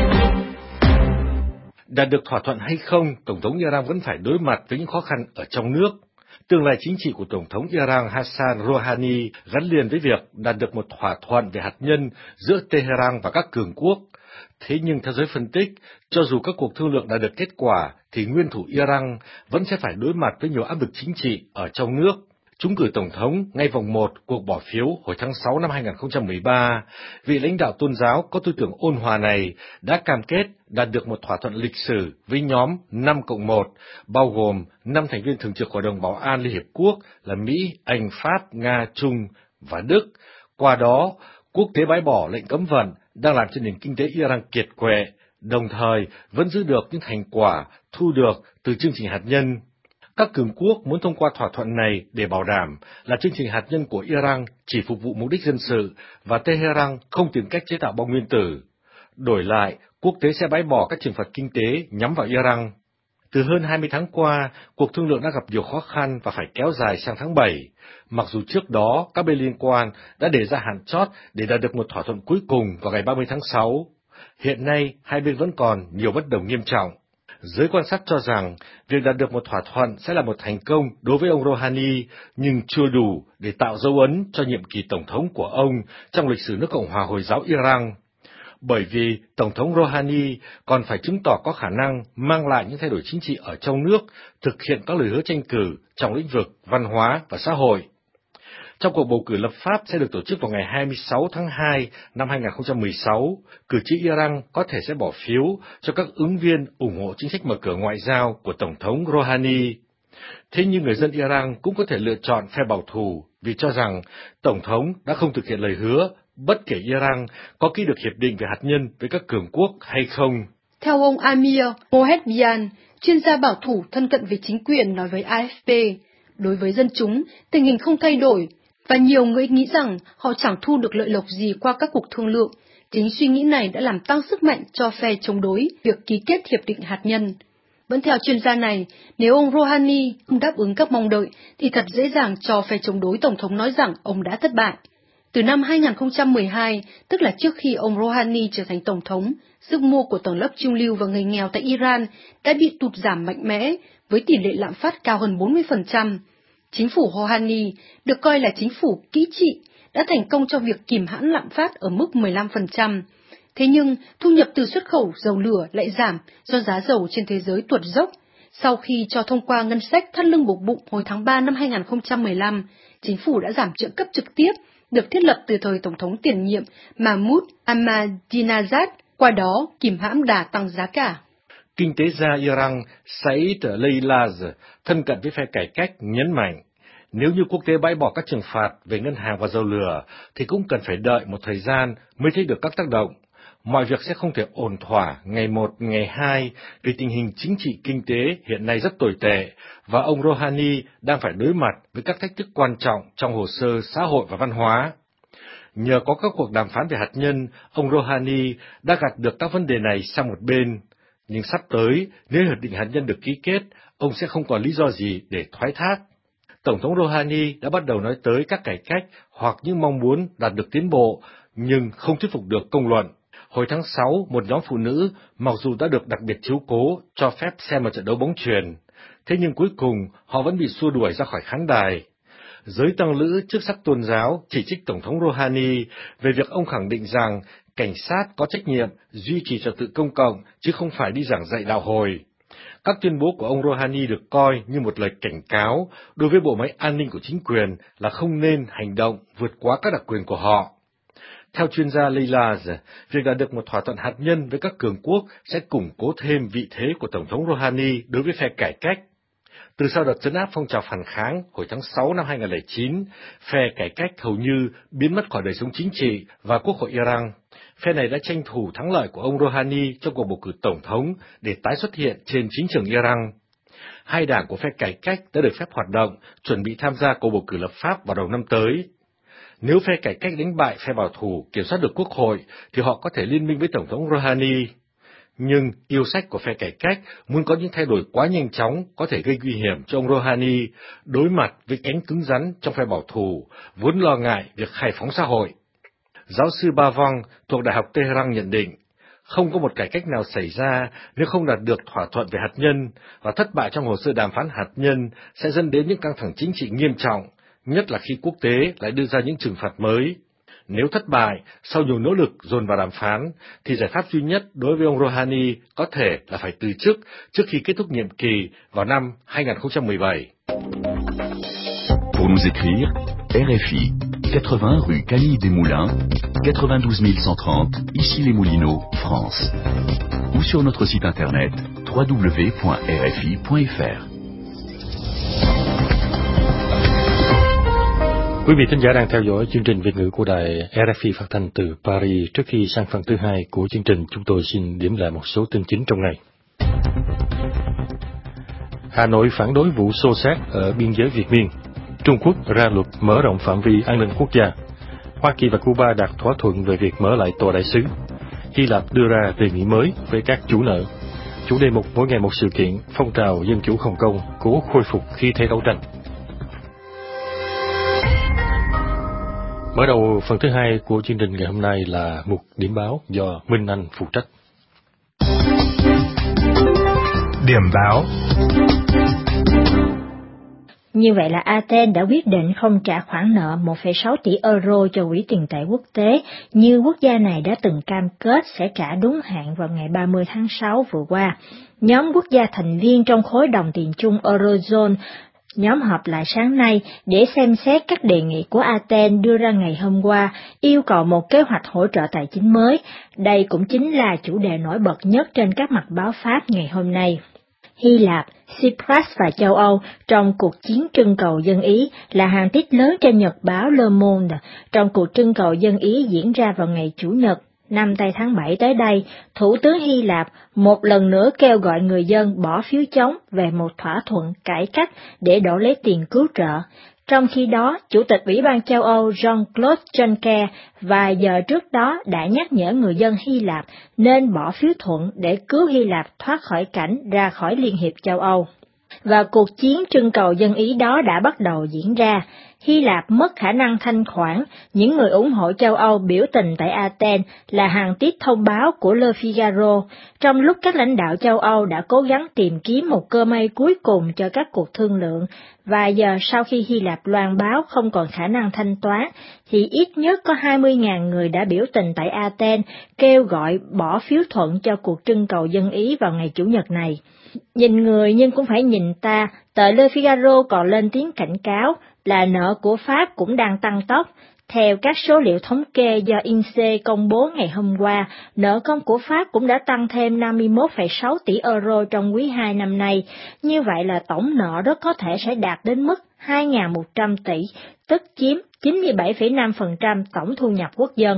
Đạt được thỏa thuận hay không, Tổng thống Iran vẫn phải đối mặt với những khó khăn ở trong nước. Tương lai chính trị của Tổng thống Iran Hassan Rouhani gắn liền với việc đạt được một thỏa thuận về hạt nhân giữa Tehran và các cường quốc. Thế nhưng theo giới phân tích, cho dù các cuộc thương lượng đã được kết quả, thì nguyên thủ Iran vẫn sẽ phải đối mặt với nhiều áp lực chính trị ở trong nước. trúng cử tổng thống ngay vòng một cuộc bỏ phiếu hồi tháng sáu năm hai nghìn không trăm mười ba, vị lãnh đạo tôn giáo có tư tưởng ôn hòa này đã cam kết đạt được một thỏa thuận lịch sử với nhóm năm cộng một, bao gồm năm thành viên thường trực Hội đồng Bảo an Liên Hiệp Quốc là Mỹ, Anh, Pháp, Nga, Trung và Đức. Qua đó, quốc tế bãi bỏ lệnh cấm vận đang làm cho nền kinh tế Iran kiệt quệ, đồng thời vẫn giữ được những thành quả thu được từ chương trình hạt nhân. Các cường quốc muốn thông qua thỏa thuận này để bảo đảm là chương trình hạt nhân của Iran chỉ phục vụ mục đích dân sự và Tehran không tìm cách chế tạo bom nguyên tử. Đổi lại, quốc tế sẽ bãi bỏ các trừng phạt kinh tế nhắm vào Iran. Từ hơn hai mươi tháng qua, cuộc thương lượng đã gặp nhiều khó khăn và phải kéo dài sang tháng bảy, mặc dù trước đó các bên liên quan đã đề ra hạn chót để đạt được một thỏa thuận cuối cùng vào ngày ba mươi tháng sáu. Hiện nay, hai bên vẫn còn nhiều bất đồng nghiêm trọng. Giới quan sát cho rằng, việc đạt được một thỏa thuận sẽ là một thành công đối với ông Rouhani, nhưng chưa đủ để tạo dấu ấn cho nhiệm kỳ tổng thống của ông trong lịch sử nước Cộng hòa Hồi giáo Iran. Bởi vì Tổng thống Rouhani còn phải chứng tỏ có khả năng mang lại những thay đổi chính trị ở trong nước, thực hiện các lời hứa tranh cử trong lĩnh vực văn hóa và xã hội. Trong cuộc bầu cử lập pháp sẽ được tổ chức vào ngày hai mươi sáu tháng hai năm hai nghìn không trăm mười sáu, cử tri Iran có thể sẽ bỏ phiếu cho các ứng viên ủng hộ chính sách mở cửa ngoại giao của Tổng thống Rouhani. Thế nhưng người dân Iran cũng có thể lựa chọn phe bảo thủ vì cho rằng Tổng thống đã không thực hiện lời hứa, bất kể Iran có ký được hiệp định về hạt nhân với các cường quốc hay không. Theo ông Amir Mohdbian, chuyên gia bảo thủ thân cận với chính quyền nói với a ép pê, đối với dân chúng, tình hình không thay đổi, và nhiều người nghĩ rằng họ chẳng thu được lợi lộc gì qua các cuộc thương lượng. Chính suy nghĩ này đã làm tăng sức mạnh cho phe chống đối việc ký kết hiệp định hạt nhân. Vẫn theo chuyên gia này, nếu ông Rouhani không đáp ứng các mong đợi, thì thật dễ dàng cho phe chống đối Tổng thống nói rằng ông đã thất bại. Từ năm hai nghìn không trăm mười hai, tức là trước khi ông Rouhani trở thành Tổng thống, sức mua của tầng lớp trung lưu và người nghèo tại Iran đã bị tụt giảm mạnh mẽ, với tỷ lệ lạm phát cao hơn bốn mươi phần trăm. Chính phủ Rouhani, được coi là chính phủ kỹ trị, đã thành công trong việc kìm hãm lạm phát ở mức mười lăm phần trăm. Thế nhưng, thu nhập từ xuất khẩu dầu lửa lại giảm do giá dầu trên thế giới tuột dốc. Sau khi cho thông qua ngân sách thắt lưng buộc bụng hồi tháng ba năm hai nghìn không trăm mười lăm, chính phủ đã giảm trợ cấp trực tiếp, được thiết lập từ thời Tổng thống tiền nhiệm Mahmoud Ahmadinejad, qua đó kìm hãm đà tăng giá cả. Kinh tế gia Iran Saeed Leilaz, thân cận với phe cải cách, nhấn mạnh, nếu như quốc tế bãi bỏ các trừng phạt về ngân hàng và dầu lửa, thì cũng cần phải đợi một thời gian mới thấy được các tác động. Mọi việc sẽ không thể ổn thỏa ngày một, ngày hai, vì tình hình chính trị kinh tế hiện nay rất tồi tệ, và ông Rouhani đang phải đối mặt với các thách thức quan trọng trong hồ sơ xã hội và văn hóa. Nhờ có các cuộc đàm phán về hạt nhân, ông Rouhani đã gạt được các vấn đề này sang một bên. Nhưng sắp tới, nếu hiệp định hạt nhân được ký kết, ông sẽ không còn lý do gì để thoái thác. Tổng thống Rouhani đã bắt đầu nói tới các cải cách hoặc những mong muốn đạt được tiến bộ, nhưng không thuyết phục được công luận. Hồi tháng sáu, một nhóm phụ nữ, mặc dù đã được đặc biệt chiếu cố, cho phép xem một trận đấu bóng chuyền, thế nhưng cuối cùng họ vẫn bị xua đuổi ra khỏi khán đài. Giới tăng lữ chức sắc tôn giáo chỉ trích Tổng thống Rouhani về việc ông khẳng định rằng cảnh sát có trách nhiệm duy trì trật tự công cộng chứ không phải đi giảng dạy đạo hồi. Các tuyên bố của ông Rouhani được coi như một lời cảnh cáo đối với bộ máy an ninh của chính quyền là không nên hành động vượt quá các đặc quyền của họ. Theo chuyên gia Leilaz, việc đạt được một thỏa thuận hạt nhân với các cường quốc sẽ củng cố thêm vị thế của Tổng thống Rouhani đối với phe cải cách. Từ sau đợt trấn áp phong trào phản kháng hồi tháng sáu năm hai nghìn không trăm lẻ chín, phe cải cách hầu như biến mất khỏi đời sống chính trị và quốc hội Iran. Phe này đã tranh thủ thắng lợi của ông Rouhani trong cuộc bầu cử tổng thống để tái xuất hiện trên chính trường Iran. Hai đảng của phe cải cách đã được phép hoạt động, chuẩn bị tham gia cuộc bầu cử lập pháp vào đầu năm tới. Nếu phe cải cách đánh bại phe bảo thủ kiểm soát được quốc hội, thì họ có thể liên minh với Tổng thống Rouhani. Nhưng yêu sách của phe cải cách muốn có những thay đổi quá nhanh chóng có thể gây nguy hiểm cho ông Rouhani đối mặt với cánh cứng rắn trong phe bảo thủ, vốn lo ngại việc khai phóng xã hội. Giáo sư Ba Vong thuộc Đại học Tehran nhận định, không có một cải cách nào xảy ra nếu không đạt được thỏa thuận về hạt nhân, và thất bại trong hồ sơ đàm phán hạt nhân sẽ dẫn đến những căng thẳng chính trị nghiêm trọng, nhất là khi quốc tế lại đưa ra những trừng phạt mới. Nếu thất bại, sau nhiều nỗ lực dồn vào đàm phán, thì giải pháp duy nhất đối với ông Rouhani có thể là phải từ chức trước khi kết thúc nhiệm kỳ vào năm hai nghìn không trăm mười bảy. Pour nous écrire, R F I, quatre-vingts rue Camille Desmoulins, quatre-vingt-douze mille cent trente, Issy-les-Moulineaux, France. Ou sur notre site internet w w w point r f i point f r. Quý vị thính giả đang theo dõi chương trình Việt ngữ của đài R F I phát thanh từ Paris. Trước khi sang phần thứ hai của chương trình, chúng tôi xin điểm lại một số tin chính trong ngày. Hà Nội phản đối vụ xô xát ở biên giới Việt Miên. Trung Quốc ra luật mở rộng phạm vi an ninh quốc gia. Hoa Kỳ và Cuba đạt thỏa thuận về việc mở lại tòa đại sứ. Hy Lạp đưa ra đề nghị mới với các chủ nợ. Chủ đề mục mỗi ngày một sự kiện, phong trào dân chủ Hồng Kông cố khôi phục khí thế đấu tranh. Mở đầu phần thứ hai của chương trình ngày hôm nay là mục điểm báo do Minh Anh phụ trách. Điểm báo. Như vậy là Athens đã quyết định không trả khoản nợ một phẩy sáu tỷ euro cho Quỹ tiền tệ quốc tế, như quốc gia này đã từng cam kết sẽ trả đúng hạn vào ngày ba mươi tháng sáu vừa qua. Nhóm quốc gia thành viên trong khối đồng tiền chung Eurozone nhóm họp lại sáng nay để xem xét các đề nghị của Athens đưa ra ngày hôm qua, yêu cầu một kế hoạch hỗ trợ tài chính mới. Đây cũng chính là chủ đề nổi bật nhất trên các mặt báo Pháp ngày hôm nay. Hy Lạp, Cyprus và châu Âu trong cuộc chiến trưng cầu dân Ý là hàng tít lớn trên nhật báo Le Monde. Trong cuộc trưng cầu dân Ý diễn ra vào ngày Chủ nhật, năm tây tháng bảy tới đây, Thủ tướng Hy Lạp một lần nữa kêu gọi người dân bỏ phiếu chống về một thỏa thuận cải cách để đổ lấy tiền cứu trợ. Trong khi đó, Chủ tịch Ủy ban châu Âu Jean-Claude Juncker vài giờ trước đó đã nhắc nhở người dân Hy Lạp nên bỏ phiếu thuận để cứu Hy Lạp thoát khỏi cảnh ra khỏi Liên hiệp châu Âu. Và cuộc chiến trưng cầu dân Ý đó đã bắt đầu diễn ra. Hy Lạp mất khả năng thanh khoản, những người ủng hộ châu Âu biểu tình tại Athens là hàng tít thông báo của Le Figaro, trong lúc các lãnh đạo châu Âu đã cố gắng tìm kiếm một cơ may cuối cùng cho các cuộc thương lượng. Vài giờ sau khi Hy Lạp loan báo không còn khả năng thanh toán, thì ít nhất có hai mươi nghìn người đã biểu tình tại Athens kêu gọi bỏ phiếu thuận cho cuộc trưng cầu dân Ý vào ngày Chủ nhật này. Nhìn người nhưng cũng phải nhìn ta, tờ Le Figaro còn lên tiếng cảnh cáo là nợ của Pháp cũng đang tăng tốc. Theo các số liệu thống kê do i en xê e công bố ngày hôm qua, nợ công của Pháp cũng đã tăng thêm năm mươi mốt phẩy sáu tỷ euro trong quý hai năm nay. Như vậy là tổng nợ rất có thể sẽ đạt đến mức hai nghìn một trăm tỷ, tức chiếm chín mươi bảy phẩy năm phần trăm tổng thu nhập quốc dân.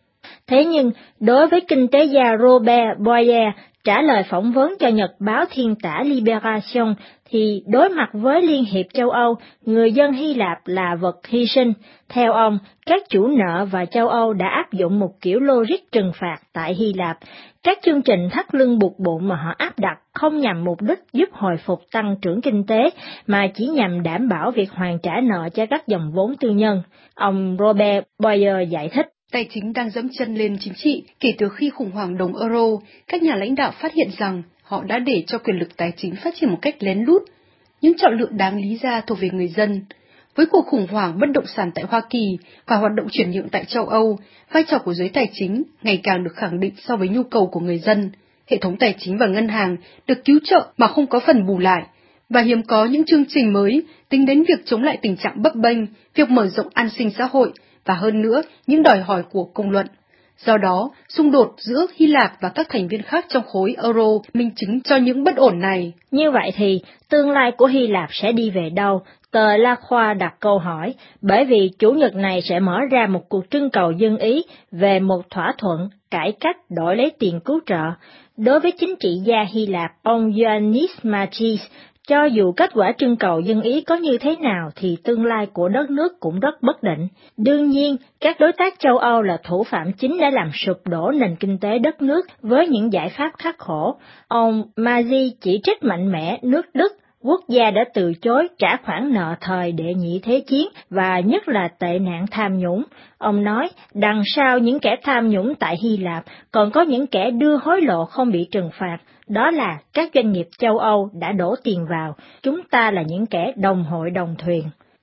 Thế nhưng, đối với kinh tế gia Robert Boyer, trả lời phỏng vấn cho nhật báo thiên tả Libération, thì đối mặt với Liên hiệp châu Âu, người dân Hy Lạp là vật hy sinh. Theo ông, các chủ nợ và châu Âu đã áp dụng một kiểu logic trừng phạt tại Hy Lạp. Các chương trình thắt lưng buộc bụng mà họ áp đặt không nhằm mục đích giúp hồi phục tăng trưởng kinh tế, mà chỉ nhằm đảm bảo việc hoàn trả nợ cho các dòng vốn tư nhân. Ông Robert Boyer giải thích. Tài chính đang dẫm chân lên chính trị. Kể từ khi khủng hoảng đồng euro, các nhà lãnh đạo phát hiện rằng họ đã để cho quyền lực tài chính phát triển một cách lén lút. Những chọn lựa đáng lý ra thuộc về người dân. Với cuộc khủng hoảng bất động sản tại Hoa Kỳ và hoạt động chuyển nhượng tại châu Âu, vai trò của giới tài chính ngày càng được khẳng định so với nhu cầu của người dân. Hệ thống tài chính và ngân hàng được cứu trợ mà không có phần bù lại, và hiếm có những chương trình mới tính đến việc chống lại tình trạng bấp bênh, việc mở rộng an sinh xã hội, và hơn nữa những đòi hỏi của công luận. Do đó, xung đột giữa Hy Lạp và các thành viên khác trong khối euro minh chứng cho những bất ổn này. Như vậy thì, tương lai của Hy Lạp sẽ đi về đâu? Tờ La Croix đặt câu hỏi, bởi vì Chủ nhật này sẽ mở ra một cuộc trưng cầu dân Ý về một thỏa thuận cải cách đổi lấy tiền cứu trợ. Đối với chính trị gia Hy Lạp, ông Ioannis Martis, cho dù kết quả trưng cầu dân Ý có như thế nào thì tương lai của đất nước cũng rất bất định. Đương nhiên, các đối tác châu Âu là thủ phạm chính đã làm sụp đổ nền kinh tế đất nước với những giải pháp khắc khổ. Ông Maggi chỉ trích mạnh mẽ nước Đức, quốc gia đã từ chối trả khoản nợ thời Đệ Nhị Thế Chiến và nhất là tệ nạn tham nhũng. Ông nói, đằng sau những kẻ tham nhũng tại Hy Lạp còn có những kẻ đưa hối lộ không bị trừng phạt. Đó là các doanh nghiệp châu Âu đã đổ tiền vào, chúng ta là những kẻ đồng hội đồng thuyền.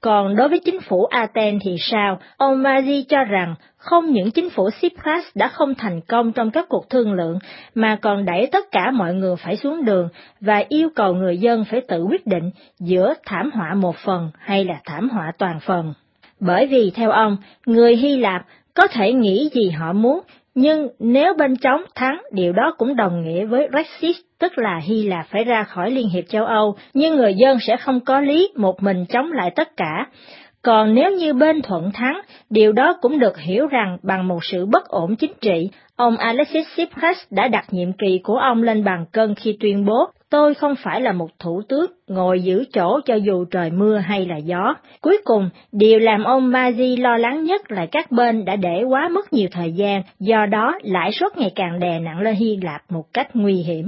Còn đối với chính phủ Athens thì sao? Ông Maggi cho rằng không những chính phủ Tsipras đã không thành công trong các cuộc thương lượng, mà còn đẩy tất cả mọi người phải xuống đường và yêu cầu người dân phải tự quyết định giữa thảm họa một phần hay là thảm họa toàn phần. Bởi vì theo ông, người Hy Lạp có thể nghĩ gì họ muốn, nhưng nếu bên trống thắng, điều đó cũng đồng nghĩa với Brexit, tức là Hy Lạp phải ra khỏi Liên hiệp châu Âu, nhưng người dân sẽ không có lý một mình chống lại tất cả. Còn nếu như bên thuận thắng, điều đó cũng được hiểu rằng bằng một sự bất ổn chính trị, ông Alexis Tsipras đã đặt nhiệm kỳ của ông lên bàn cân khi tuyên bố, tôi không phải là một thủ tướng ngồi giữ chỗ cho dù trời mưa hay là gió. Cuối cùng, điều làm ông Maggi lo lắng nhất là các bên đã để quá mất nhiều thời gian, do đó lãi suất ngày càng đè nặng lên Hy Lạp một cách nguy hiểm.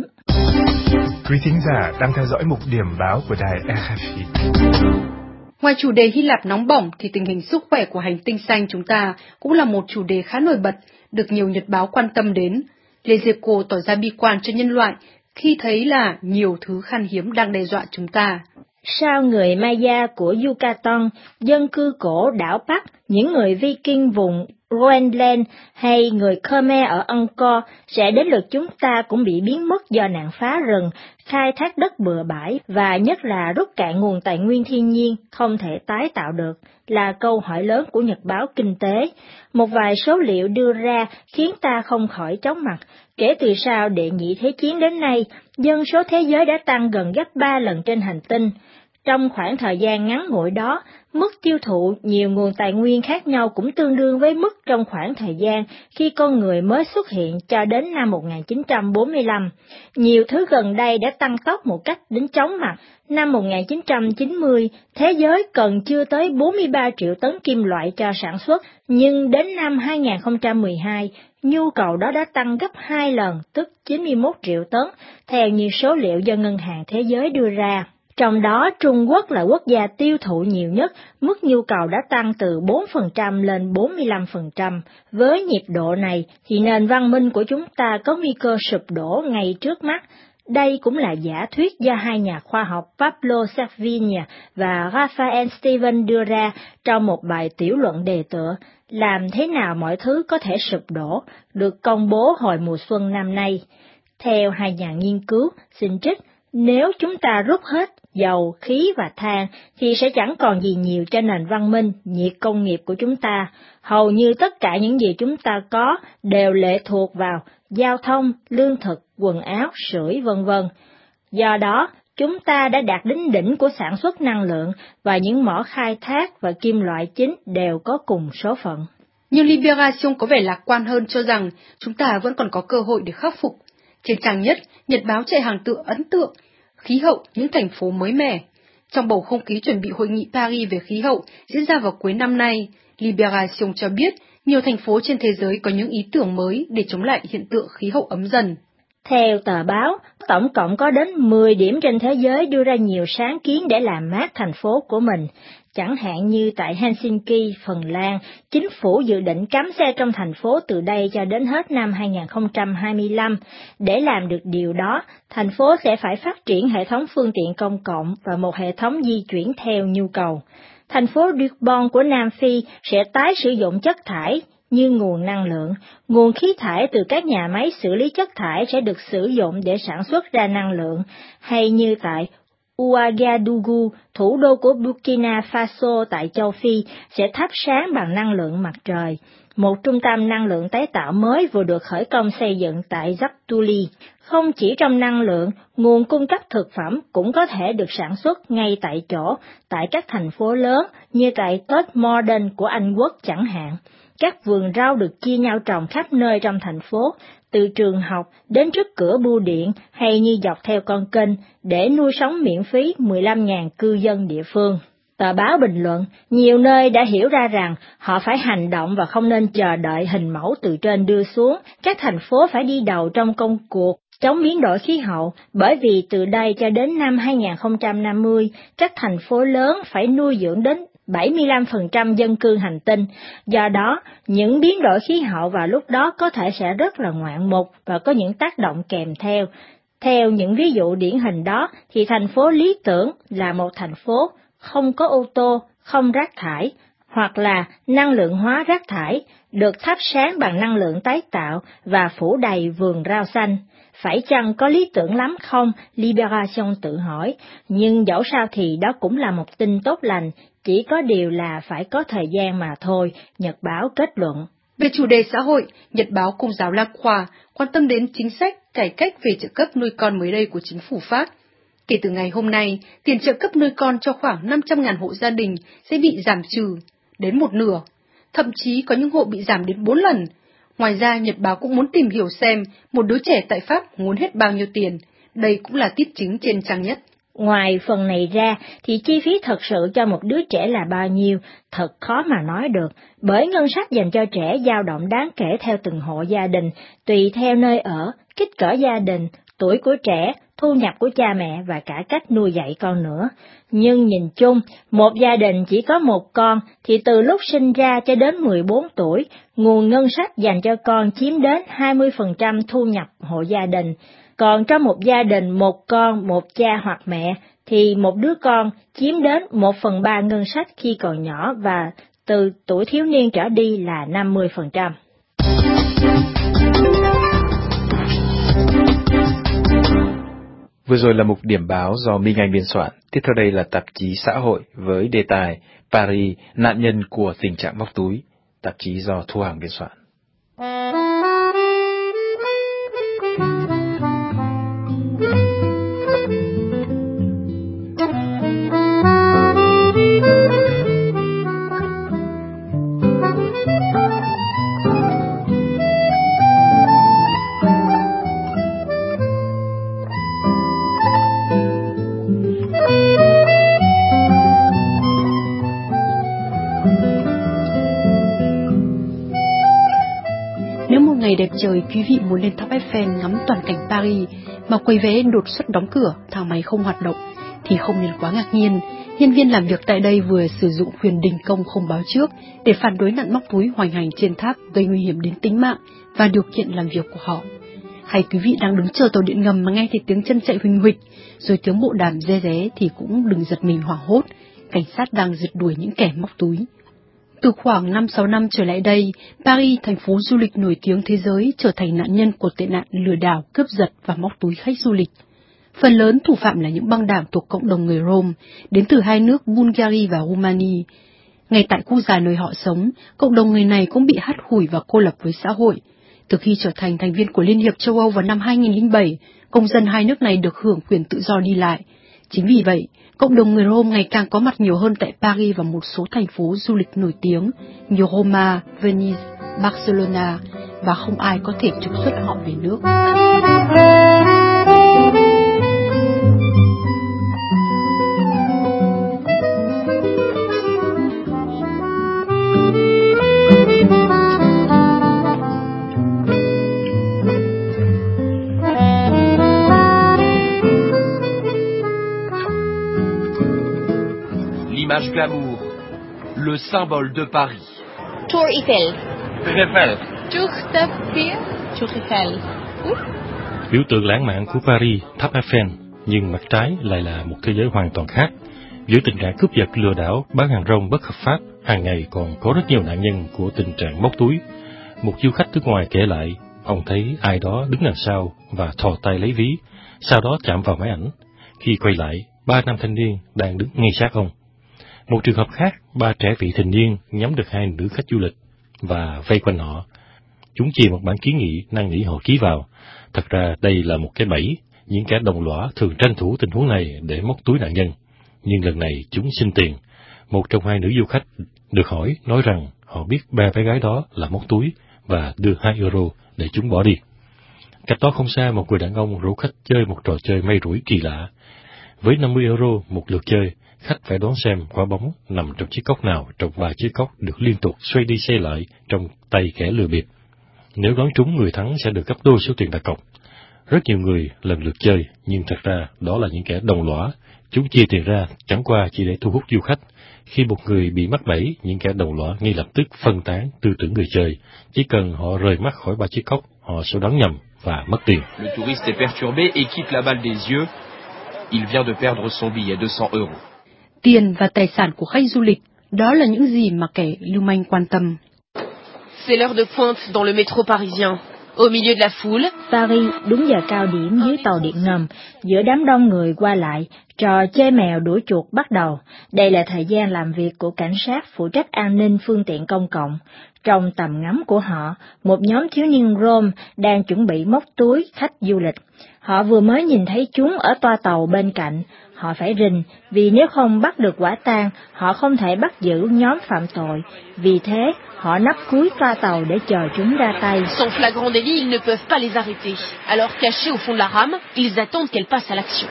Quý thính giả đang theo dõi mục điểm báo của đài rờ ép i. Ngoài chủ đề Hy Lạp nóng bỏng thì tình hình sức khỏe của hành tinh xanh chúng ta cũng là một chủ đề khá nổi bật, được nhiều nhật báo quan tâm đến. Lê Diệp Cổ tỏ ra bi quan cho nhân loại khi thấy là nhiều thứ khan hiếm đang đe dọa chúng ta. Sao người Maya của Yucatan, dân cư cổ đảo Bắc, những người Viking vùng Groenland hay người Khmer ở Angkor sẽ đến lượt chúng ta cũng bị biến mất do nạn phá rừng, khai thác đất bừa bãi và nhất là rút cạn nguồn tài nguyên thiên nhiên không thể tái tạo được, là câu hỏi lớn của nhật báo Kinh tế. Một vài số liệu đưa ra khiến ta không khỏi chóng mặt. Kể từ sau Đệ nhị Thế chiến đến nay, dân số thế giới đã tăng gần gấp ba lần trên hành tinh. Trong khoảng thời gian ngắn ngủi đó, mức tiêu thụ nhiều nguồn tài nguyên khác nhau cũng tương đương với mức trong khoảng thời gian khi con người mới xuất hiện cho đến năm một nghìn chín trăm bốn mươi lăm. Nhiều thứ gần đây đã tăng tốc một cách đến chóng mặt. Năm một nghìn chín trăm chín mươi, thế giới cần chưa tới bốn mươi ba triệu tấn kim loại cho sản xuất, nhưng đến năm hai nghìn không trăm mười hai, nhu cầu đó đã tăng gấp hai lần, tức chín mươi mốt triệu tấn, theo như số liệu do Ngân hàng Thế giới đưa ra. Trong đó, Trung Quốc là quốc gia tiêu thụ nhiều nhất, mức nhu cầu đã tăng từ bốn phần trăm lên bốn mươi lăm phần trăm. Với nhịp độ này, thì nền văn minh của chúng ta có nguy cơ sụp đổ ngay trước mắt. Đây cũng là giả thuyết do hai nhà khoa học Pablo Servigne và Raphael Stevens đưa ra trong một bài tiểu luận đề tựa Làm thế nào mọi thứ có thể sụp đổ, được công bố hồi mùa xuân năm nay. Theo hai nhà nghiên cứu, xin trích, nếu chúng ta rút hết dầu, khí và than thì sẽ chẳng còn gì nhiều cho nền văn minh, nhiệt công nghiệp của chúng ta. Hầu như tất cả những gì chúng ta có đều lệ thuộc vào giao thông, lương thực, quần áo, sưởi vân vân. Do đó, chúng ta đã đạt đến đỉnh của sản xuất năng lượng và những mỏ khai thác và kim loại chính đều có cùng số phận. Nhưng Libération có vẻ lạc quan hơn, cho rằng chúng ta vẫn còn có cơ hội để khắc phục. Trên trang nhất, nhật báo chạy hàng tựa ấn tượng, khí hậu những thành phố mới mẻ. Trong bầu không khí chuẩn bị hội nghị Paris về khí hậu diễn ra vào cuối năm nay, Libération cho biết nhiều thành phố trên thế giới có những ý tưởng mới để chống lại hiện tượng khí hậu ấm dần. Theo tờ báo, tổng cộng có đến mười điểm trên thế giới đưa ra nhiều sáng kiến để làm mát thành phố của mình. Chẳng hạn như tại Helsinki, Phần Lan, chính phủ dự định cấm xe trong thành phố từ đây cho đến hết năm hai nghìn không trăm hai mươi lăm. Để làm được điều đó, thành phố sẽ phải phát triển hệ thống phương tiện công cộng và một hệ thống di chuyển theo nhu cầu. Thành phố Durban của Nam Phi sẽ tái sử dụng chất thải như nguồn năng lượng. Nguồn khí thải từ các nhà máy xử lý chất thải sẽ được sử dụng để sản xuất ra năng lượng, hay như tại Ouagadougou, thủ đô của Burkina Faso tại châu Phi, sẽ thắp sáng bằng năng lượng mặt trời. Một trung tâm năng lượng tái tạo mới vừa được khởi công xây dựng tại Zaptuli. Không chỉ trong năng lượng, nguồn cung cấp thực phẩm cũng có thể được sản xuất ngay tại chỗ, tại các thành phố lớn như tại Todmorden của Anh Quốc chẳng hạn. Các vườn rau được chia nhau trồng khắp nơi trong thành phố, từ trường học đến trước cửa bưu điện hay như dọc theo con kênh, để nuôi sống miễn phí mười lăm nghìn cư dân địa phương. Tờ báo bình luận, nhiều nơi đã hiểu ra rằng họ phải hành động và không nên chờ đợi hình mẫu từ trên đưa xuống. Các thành phố phải đi đầu trong công cuộc chống biến đổi khí hậu, bởi vì từ đây cho đến năm hai nghìn không trăm năm mươi, các thành phố lớn phải nuôi dưỡng đến bảy mươi lăm phần trăm dân cư hành tinh. Do đó, những biến đổi khí hậu vào lúc đó có thể sẽ rất là ngoạn mục và có những tác động kèm theo. Theo những ví dụ điển hình đó, thì thành phố lý tưởng là một thành phố không có ô tô, không rác thải, hoặc là năng lượng hóa rác thải, được thắp sáng bằng năng lượng tái tạo và phủ đầy vườn rau xanh. Phải chăng có lý tưởng lắm không? Liberation tự hỏi, nhưng dẫu sao thì đó cũng là một tin tốt lành, chỉ có điều là phải có thời gian mà thôi, Nhật báo kết luận. Về chủ đề xã hội, Nhật báo Công giáo La Croix quan tâm đến chính sách cải cách về trợ cấp nuôi con mới đây của chính phủ Pháp. Kể từ ngày hôm nay, tiền trợ cấp nuôi con cho khoảng năm trăm nghìn hộ gia đình sẽ bị giảm trừ đến một nửa, thậm chí có những hộ bị giảm đến bốn lần. Ngoài ra, Nhật báo cũng muốn tìm hiểu xem một đứa trẻ tại Pháp muốn hết bao nhiêu tiền. Đây cũng là tiết chính trên trang nhất. Ngoài phần này ra, thì chi phí thật sự cho một đứa trẻ là bao nhiêu, thật khó mà nói được, bởi ngân sách dành cho trẻ dao động đáng kể theo từng hộ gia đình, tùy theo nơi ở, kích cỡ gia đình, tuổi của trẻ, thu nhập của cha mẹ và cả cách nuôi dạy con nữa. Nhưng nhìn chung, một gia đình chỉ có một con thì từ lúc sinh ra cho đến mười bốn tuổi, nguồn ngân sách dành cho con chiếm đến hai mươi phần trăm thu nhập hộ gia đình. Còn trong một gia đình một con, một cha hoặc mẹ, thì một đứa con chiếm đến một phần ba ngân sách khi còn nhỏ và từ tuổi thiếu niên trở đi là năm mươi phần trăm. Vừa rồi là mục điểm báo do Minh Anh biên soạn. Tiếp theo đây là tạp chí Xã hội với đề tài Paris, nạn nhân của tình trạng móc túi. Tạp chí do Thu Hằng biên soạn. Ngày đẹp trời, quý vị muốn lên tháp Eiffel ngắm toàn cảnh Paris mà quầy vé đột xuất đóng cửa, thang máy không hoạt động thì không nên quá ngạc nhiên. Nhân viên làm việc tại đây vừa sử dụng quyền đình công không báo trước để phản đối nạn móc túi hoành hành trên tháp, gây nguy hiểm đến tính mạng và điều kiện làm việc của họ. Hay quý vị đang đứng chờ tàu điện ngầm mà nghe thấy tiếng chân chạy huỳnh huỵch, rồi tiếng bộ đàm ré ré thì cũng đừng giật mình hoảng hốt, cảnh sát đang rượt đuổi những kẻ móc túi. Từ khoảng năm sáu năm trở lại đây, Paris, thành phố du lịch nổi tiếng thế giới, trở thành nạn nhân của tệ nạn lừa đảo, cướp giật và móc túi khách du lịch. Phần lớn thủ phạm là những băng đảng thuộc cộng đồng người Rome, đến từ hai nước Bulgaria và Romania. Ngay tại khu già nơi họ sống, cộng đồng người này cũng bị hắt hủi và cô lập với xã hội. Từ khi trở thành thành viên của Liên hiệp châu Âu vào năm hai nghìn không trăm lẻ bảy, công dân hai nước này được hưởng quyền tự do đi lại. Chính vì vậy, cộng đồng người Rome ngày càng có mặt nhiều hơn tại Paris và một số thành phố du lịch nổi tiếng như Roma, Venice, Barcelona, và không ai có thể trục xuất họ về nước. L'image glamour, le symbole de Paris. Tour Eiffel. Tour Eiffel. Tour Eiffel. Tour Eiffel. Biểu tượng lãng mạn của Paris, tháp Eiffel, nhưng mặt trái lại là một thế giới hoàn toàn khác. Giữa tình trạng cướp giật, lừa đảo, bán hàng rong bất hợp pháp, hàng ngày còn có rất nhiều nạn nhân của tình trạng móc túi. Một du khách nước ngoài kể lại, ông thấy ai đó đứng đằng sau và thò tay lấy ví, sau đó chạm vào máy ảnh. Khi quay lại, ba nam thanh niên đang đứng ngay sát ông. Một trường hợp khác, ba trẻ vị thành niên nhắm được hai nữ khách du lịch và vây quanh họ. Chúng chìa một bản kiến nghị năn nỉ họ ký vào. Thật ra đây là một cái bẫy, những kẻ đồng lõa thường tranh thủ tình huống này để móc túi nạn nhân. Nhưng lần này chúng xin tiền. Một trong hai nữ du khách được hỏi nói rằng họ biết ba bé gái đó là móc túi và đưa hai euro để chúng bỏ đi. Cách đó không xa, một người đàn ông rủ khách chơi một trò chơi may rủi kỳ lạ. Với năm mươi euro một lượt chơi, khách phải đoán xem quả bóng nằm trong chiếc cốc nào trong ba chiếc cốc được liên tục xoay đi xoay lại trong tay kẻ lừa bịp. Nếu đoán trúng, người thắng sẽ được gấp đôi số tiền đặt cọc. Rất nhiều người lần lượt chơi, nhưng thật ra đó là những kẻ đồng lõa. Chúng chia tiền ra chẳng qua chỉ để thu hút du khách. Khi một người bị mắc bẫy, những kẻ đồng lõa ngay lập tức phân tán tư tưởng người chơi. Chỉ cần họ rời mắt khỏi ba chiếc cốc, họ sẽ đoán nhầm và mất tiền. Le touriste est perturbé et quitte la balle des yeux. Il vient de perdre son billet deux cents euros. Tiền và tài sản của khách du lịch Đó là những gì mà kẻ lưu manh quan tâm. C'est l'heure de pointe dans le métro parisien. Au milieu de la foule. Paris đúng giờ cao điểm dưới tàu điện ngầm, giữa đám đông người qua lại, trò chơi mèo đuổi chuột bắt đầu. Đây là thời gian làm việc của cảnh sát phụ trách an ninh phương tiện công cộng. Trong tầm ngắm của họ, một nhóm thiếu niên Rome đang chuẩn bị móc túi khách du lịch. Họ vừa mới nhìn thấy chúng ở toa tàu bên cạnh. Họ phải rình, vì nếu không bắt được quả tang, họ không thể bắt giữ nhóm phạm tội. Vì thế, họ nấp cuối toa tàu để chờ chúng ra tay. Sans flagrant délit, ils ne peuvent pas les arrêter. Alors cachés au fond de la rame, ils attendent qu'elle passe à l'action.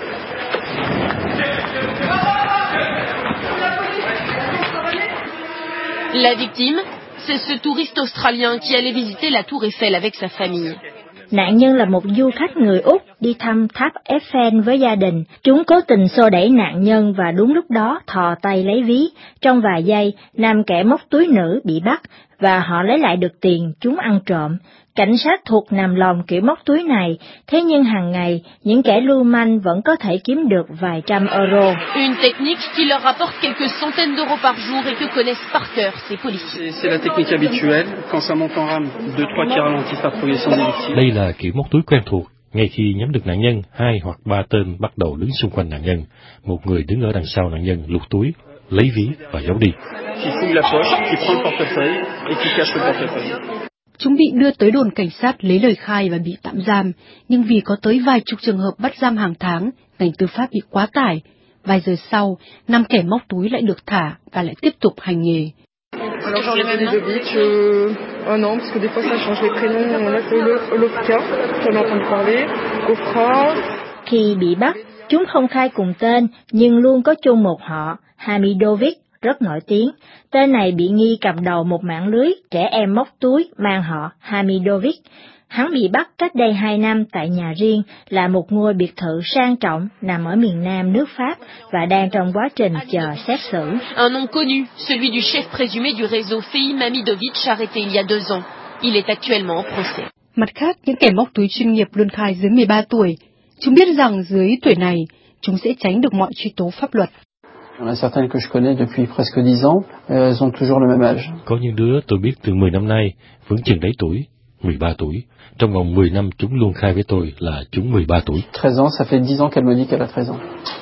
La victime, c'est ce touriste australien qui allait visiter la tour Eiffel avec sa famille. Nạn nhân là một du khách người Úc đi thăm tháp Eiffel với gia đình. Chúng cố tình xô đẩy nạn nhân và đúng lúc đó thò tay lấy ví. Trong vài giây, nam kẻ móc túi nữ bị bắt và họ lấy lại được tiền chúng ăn trộm. Cảnh sát thuộc nằm lòng kiểu móc túi này, thế nhưng hàng ngày, những kẻ lưu manh vẫn có thể kiếm được vài trăm euro. Une technique qui leur rapporte quelques centaines d'euros par jour et que connaissent par cœur ces policiers. C'est la technique habituelle, quand ça monte en rame, deux trois qui ralentissent la progression des victimes. Đây là kiểu móc túi quen thuộc. Ngay khi nhắm được nạn nhân, hai hoặc ba tên bắt đầu đứng xung quanh nạn nhân. Một người đứng ở đằng sau nạn nhân lục túi, lấy ví và giấu đi. Qui fouille la poche, qui prend le portefeuille et qui cache le portefeuille. Chúng bị đưa tới đồn cảnh sát lấy lời khai và bị tạm giam, nhưng vì có tới vài chục trường hợp bắt giam hàng tháng, ngành tư pháp bị quá tải. Vài giờ sau, năm kẻ móc túi lại được thả và lại tiếp tục hành nghề. Alors Jean-René Ludovic, euh, un an, parce que des fois ça change les prénoms, on a fait Olovka, j'en ai entendu parler, Ofra. Khi bị bắt, chúng không khai cùng tên, nhưng luôn có chung một họ, Hamidovic, rất nổi tiếng. Tên này bị nghi cầm đầu một mạng lưới trẻ em móc túi mang họ Hamidovic. Hắn bị bắt cách đây hai năm tại nhà riêng, là một ngôi biệt thự sang trọng nằm ở miền nam nước Pháp và đang trong quá trình chờ xét xử. Un nom connu, celui du chef présumé du réseau Fehim Hamidovic arrêté il y a deux ans. Il est actuellement en procès. Mặt khác, những kẻ móc túi chuyên nghiệp luôn khai dưới mười ba tuổi. Chúng biết rằng dưới tuổi này, chúng sẽ tránh được mọi truy tố pháp luật. Il y en a certaines que je connais depuis presque dix ans, elles ont toujours le même âge. Có những đứa tôi biết từ mười năm nay, vẫn chừng đấy tuổi, mười ba tuổi. Trong vòng mười năm chúng luôn khai với tôi là chúng mười ba tuổi. treize ans, ça fait dix ans qu'elle me dit qu'elle a treize ans.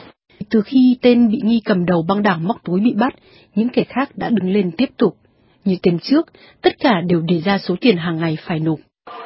Từ khi tên bị nghi cầm đầu băng đảng móc túi bị bắt, những kẻ khác đã đứng lên tiếp tục. Như tên trước, tất cả đều đề ra số tiền hàng ngày phải nộp.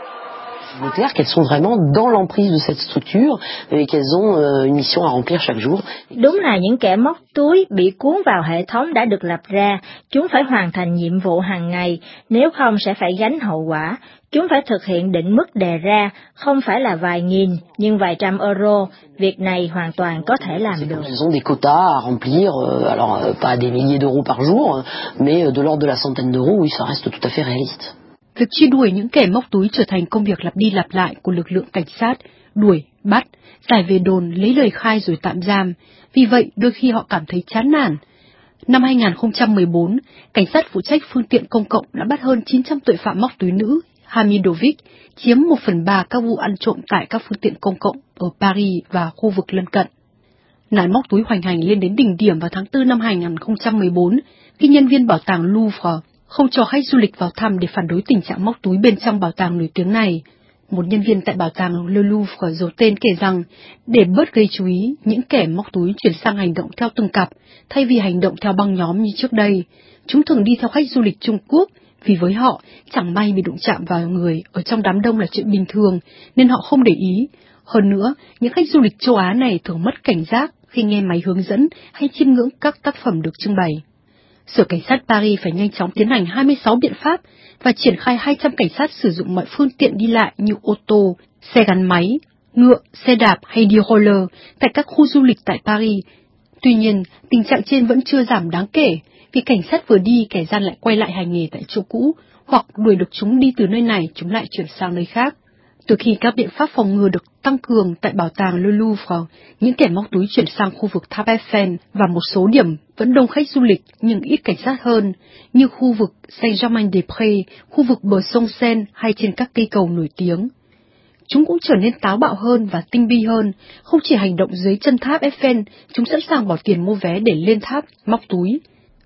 C'est clair qu'elles sont vraiment dans l'emprise de cette structure et qu'elles ont euh, une mission à remplir chaque jour. Đúng là những kẻ móc túi bị cuốn vào hệ thống đã được lập ra, chúng phải hoàn thành nhiệm vụ hàng ngày, nếu không sẽ phải gánh hậu quả. Chúng phải thực hiện định mức đề ra, không phải là vài nghìn, nhưng vài trăm euro. Việc này hoàn toàn có thể làm được. Elles ont des quotas à remplir, euh, alors euh, pas des milliers d'euros par jour, mais de l'ordre de la centaine d'euros, oui, ça reste tout à fait réaliste. Việc truy đuổi những kẻ móc túi trở thành công việc lặp đi lặp lại của lực lượng cảnh sát, đuổi, bắt, giải về đồn, lấy lời khai rồi tạm giam. Vì vậy, đôi khi họ cảm thấy chán nản. Năm hai nghìn không trăm mười bốn, cảnh sát phụ trách phương tiện công cộng đã bắt hơn chín trăm tội phạm móc túi nữ, Hamidovic, chiếm một phần ba các vụ ăn trộm tại các phương tiện công cộng ở Paris và khu vực lân cận. Nạn móc túi hoành hành lên đến đỉnh điểm vào tháng tư năm hai nghìn không trăm mười bốn, khi nhân viên bảo tàng Louvre không cho khách du lịch vào thăm để phản đối tình trạng móc túi bên trong bảo tàng nổi tiếng này. Một nhân viên tại bảo tàng Le Louvre giấu tên kể rằng, để bớt gây chú ý, những kẻ móc túi chuyển sang hành động theo từng cặp, thay vì hành động theo băng nhóm như trước đây. Chúng thường đi theo khách du lịch Trung Quốc, vì với họ, chẳng may bị đụng chạm vào người ở trong đám đông là chuyện bình thường, nên họ không để ý. Hơn nữa, những khách du lịch châu Á này thường mất cảnh giác khi nghe máy hướng dẫn hay chiêm ngưỡng các tác phẩm được trưng bày. Sở Cảnh sát Paris phải nhanh chóng tiến hành hai mươi sáu biện pháp và triển khai hai trăm cảnh sát sử dụng mọi phương tiện đi lại như ô tô, xe gắn máy, ngựa, xe đạp hay đi roller tại các khu du lịch tại Paris. Tuy nhiên, tình trạng trên vẫn chưa giảm đáng kể, vì cảnh sát vừa đi kẻ gian lại quay lại hành nghề tại chỗ cũ, hoặc đuổi được chúng đi từ nơi này chúng lại chuyển sang nơi khác. Từ khi các biện pháp phòng ngừa được tăng cường tại bảo tàng Le Louvre, những kẻ móc túi chuyển sang khu vực tháp Eiffel và một số điểm vẫn đông khách du lịch nhưng ít cảnh sát hơn, như khu vực Saint-Germain-des-Prés, khu vực bờ sông Seine hay trên các cây cầu nổi tiếng. Chúng cũng trở nên táo bạo hơn và tinh vi hơn, không chỉ hành động dưới chân tháp Eiffel, chúng sẵn sàng bỏ tiền mua vé để lên tháp, móc túi.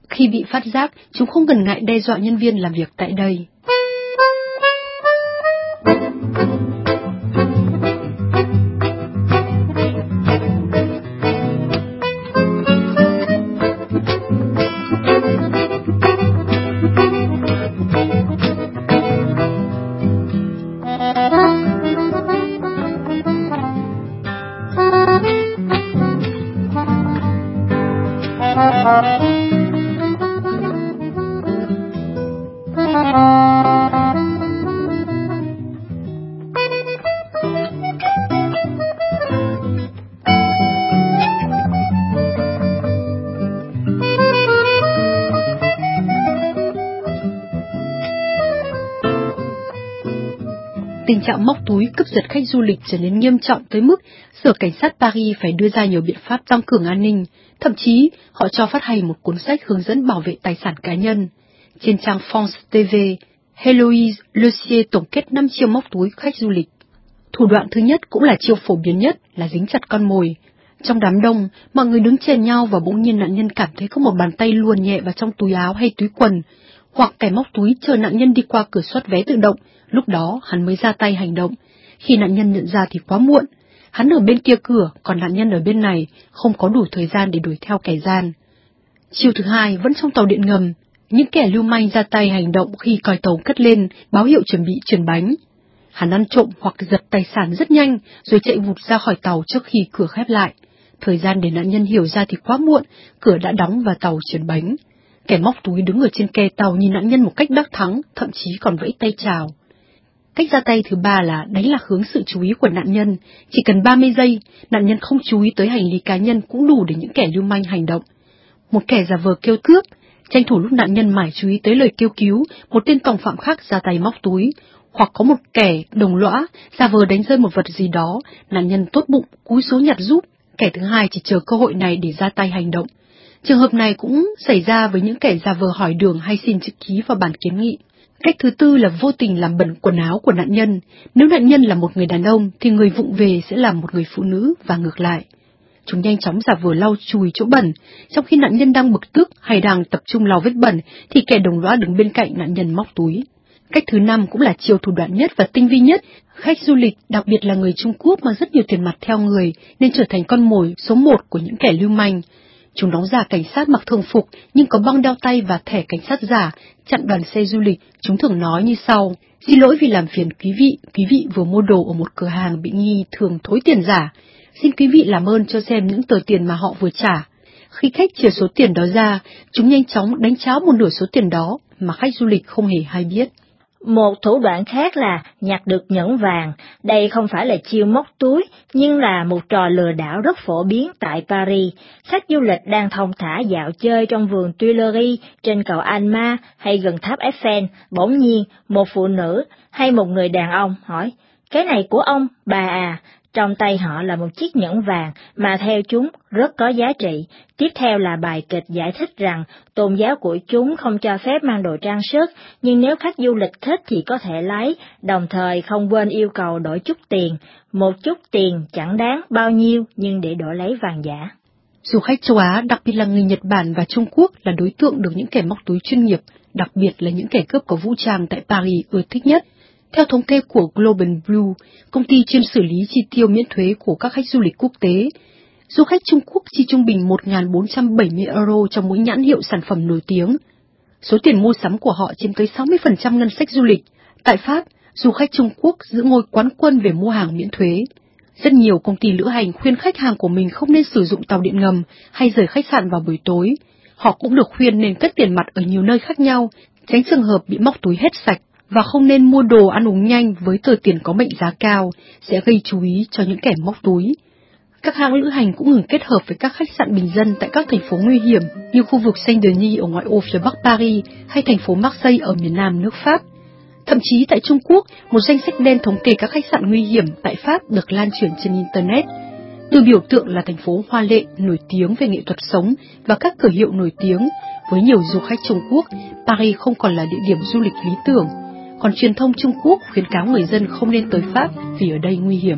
Khi bị phát giác, chúng không ngần ngại đe dọa nhân viên làm việc tại đây. Tình trạng móc túi cướp giật khách du lịch trở nên nghiêm trọng tới mức Sở Cảnh sát Paris phải đưa ra nhiều biện pháp tăng cường an ninh, thậm chí họ cho phát hành một cuốn sách hướng dẫn bảo vệ tài sản cá nhân. Trên trang France tê vê, Héloïse Lecier tổng kết năm chiêu móc túi khách du lịch. Thủ đoạn thứ nhất cũng là chiêu phổ biến nhất là dính chặt con mồi. Trong đám đông, mọi người đứng chèn nhau và bỗng nhiên nạn nhân cảm thấy có một bàn tay luồn nhẹ vào trong túi áo hay túi quần, hoặc kẻ móc túi chờ nạn nhân đi qua cửa soát vé tự động, lúc đó hắn mới ra tay hành động. Khi nạn nhân nhận ra thì quá muộn, hắn ở bên kia cửa, còn nạn nhân ở bên này, không có đủ thời gian để đuổi theo kẻ gian. Chiêu thứ hai vẫn trong tàu điện ngầm, những kẻ lưu manh ra tay hành động khi còi tàu cất lên, báo hiệu chuẩn bị chuyển bánh. Hắn ăn trộm hoặc giật tài sản rất nhanh, rồi chạy vụt ra khỏi tàu trước khi cửa khép lại. Thời gian để nạn nhân hiểu ra thì quá muộn, cửa đã đóng và tàu chuyển bánh. Kẻ móc túi đứng ở trên ke tàu nhìn nạn nhân một cách đắc thắng, thậm chí còn vẫy tay chào. Cách ra tay thứ ba là đánh lạc hướng sự chú ý của nạn nhân. Chỉ cần ba mươi giây, nạn nhân không chú ý tới hành lý cá nhân cũng đủ để những kẻ lưu manh hành động. Một kẻ giả vờ kêu cướp, tranh thủ lúc nạn nhân mải chú ý tới lời kêu cứu, một tên tòng phạm khác ra tay móc túi. Hoặc có một kẻ đồng lõa, giả vờ đánh rơi một vật gì đó, nạn nhân tốt bụng, cúi xuống nhặt giúp. Kẻ thứ hai chỉ chờ cơ hội này để ra tay hành động. Trường hợp này cũng xảy ra với những kẻ giả vờ hỏi đường hay xin chữ ký vào bản kiến nghị. Cách thứ tư là vô tình làm bẩn quần áo của nạn nhân. Nếu nạn nhân là một người đàn ông, thì người vụng về sẽ là một người phụ nữ và ngược lại. Chúng nhanh chóng giả vờ lau chùi chỗ bẩn, trong khi nạn nhân đang bực tức hay đang tập trung lau vết bẩn, thì kẻ đồng lõa đứng bên cạnh nạn nhân móc túi. Cách thứ năm cũng là chiêu thủ đoạn nhất và tinh vi nhất. Khách du lịch, đặc biệt là người Trung Quốc mang rất nhiều tiền mặt theo người, nên trở thành con mồi số một của những kẻ lưu manh. Chúng đóng giả cảnh sát mặc thường phục nhưng có băng đeo tay và thẻ cảnh sát giả, chặn đoàn xe du lịch. Chúng thường nói như sau: xin lỗi vì làm phiền quý vị, quý vị vừa mua đồ ở một cửa hàng bị nghi thường thối tiền giả. Xin quý vị làm ơn cho xem những tờ tiền mà họ vừa trả. Khi khách chia số tiền đó ra, chúng nhanh chóng đánh tráo một nửa số tiền đó mà khách du lịch không hề hay biết. Một thủ đoạn khác là nhặt được nhẫn vàng. Đây không phải là chiêu móc túi, nhưng là một trò lừa đảo rất phổ biến tại Paris. Khách du lịch đang thong thả dạo chơi trong vườn Tuileries, trên cầu Alma hay gần tháp Eiffel. Bỗng nhiên, một phụ nữ hay một người đàn ông hỏi: cái này của ông, bà à? Trong tay họ là một chiếc nhẫn vàng mà theo chúng rất có giá trị. Tiếp theo là bài kịch giải thích rằng tôn giáo của chúng không cho phép mang đồ trang sức, nhưng nếu khách du lịch thích thì có thể lấy, đồng thời không quên yêu cầu đổi chút tiền. Một chút tiền chẳng đáng bao nhiêu nhưng để đổi lấy vàng giả. Du khách châu Á, đặc biệt là người Nhật Bản và Trung Quốc, là đối tượng được những kẻ móc túi chuyên nghiệp, đặc biệt là những kẻ cướp có vũ trang tại Paris ưa thích nhất. Theo thống kê của Global Blue, công ty chuyên xử lý chi tiêu miễn thuế của các khách du lịch quốc tế, du khách Trung Quốc chi trung bình một nghìn bốn trăm bảy mươi euro cho mỗi nhãn hiệu sản phẩm nổi tiếng. Số tiền mua sắm của họ chiếm tới sáu mươi phần trăm ngân sách du lịch. Tại Pháp, du khách Trung Quốc giữ ngôi quán quân về mua hàng miễn thuế. Rất nhiều công ty lữ hành khuyên khách hàng của mình không nên sử dụng tàu điện ngầm hay rời khách sạn vào buổi tối. Họ cũng được khuyên nên cất tiền mặt ở nhiều nơi khác nhau, tránh trường hợp bị móc túi hết sạch, và không nên mua đồ ăn uống nhanh với tờ tiền có mệnh giá cao, sẽ gây chú ý cho những kẻ móc túi. Các hãng lữ hành cũng ngừng kết hợp với các khách sạn bình dân tại các thành phố nguy hiểm như khu vực Saint-Denis ở ngoại ô phía bắc Paris hay thành phố Marseille ở miền nam nước Pháp. Thậm chí tại Trung Quốc, một danh sách đen thống kê các khách sạn nguy hiểm tại Pháp được lan truyền trên Internet. Từ biểu tượng là thành phố hoa lệ, nổi tiếng về nghệ thuật sống và các cửa hiệu nổi tiếng, với nhiều du khách Trung Quốc, Paris không còn là địa điểm du lịch lý tưởng. Còn truyền thông Trung Quốc khuyến cáo người dân không nên tới Pháp vì ở đây nguy hiểm.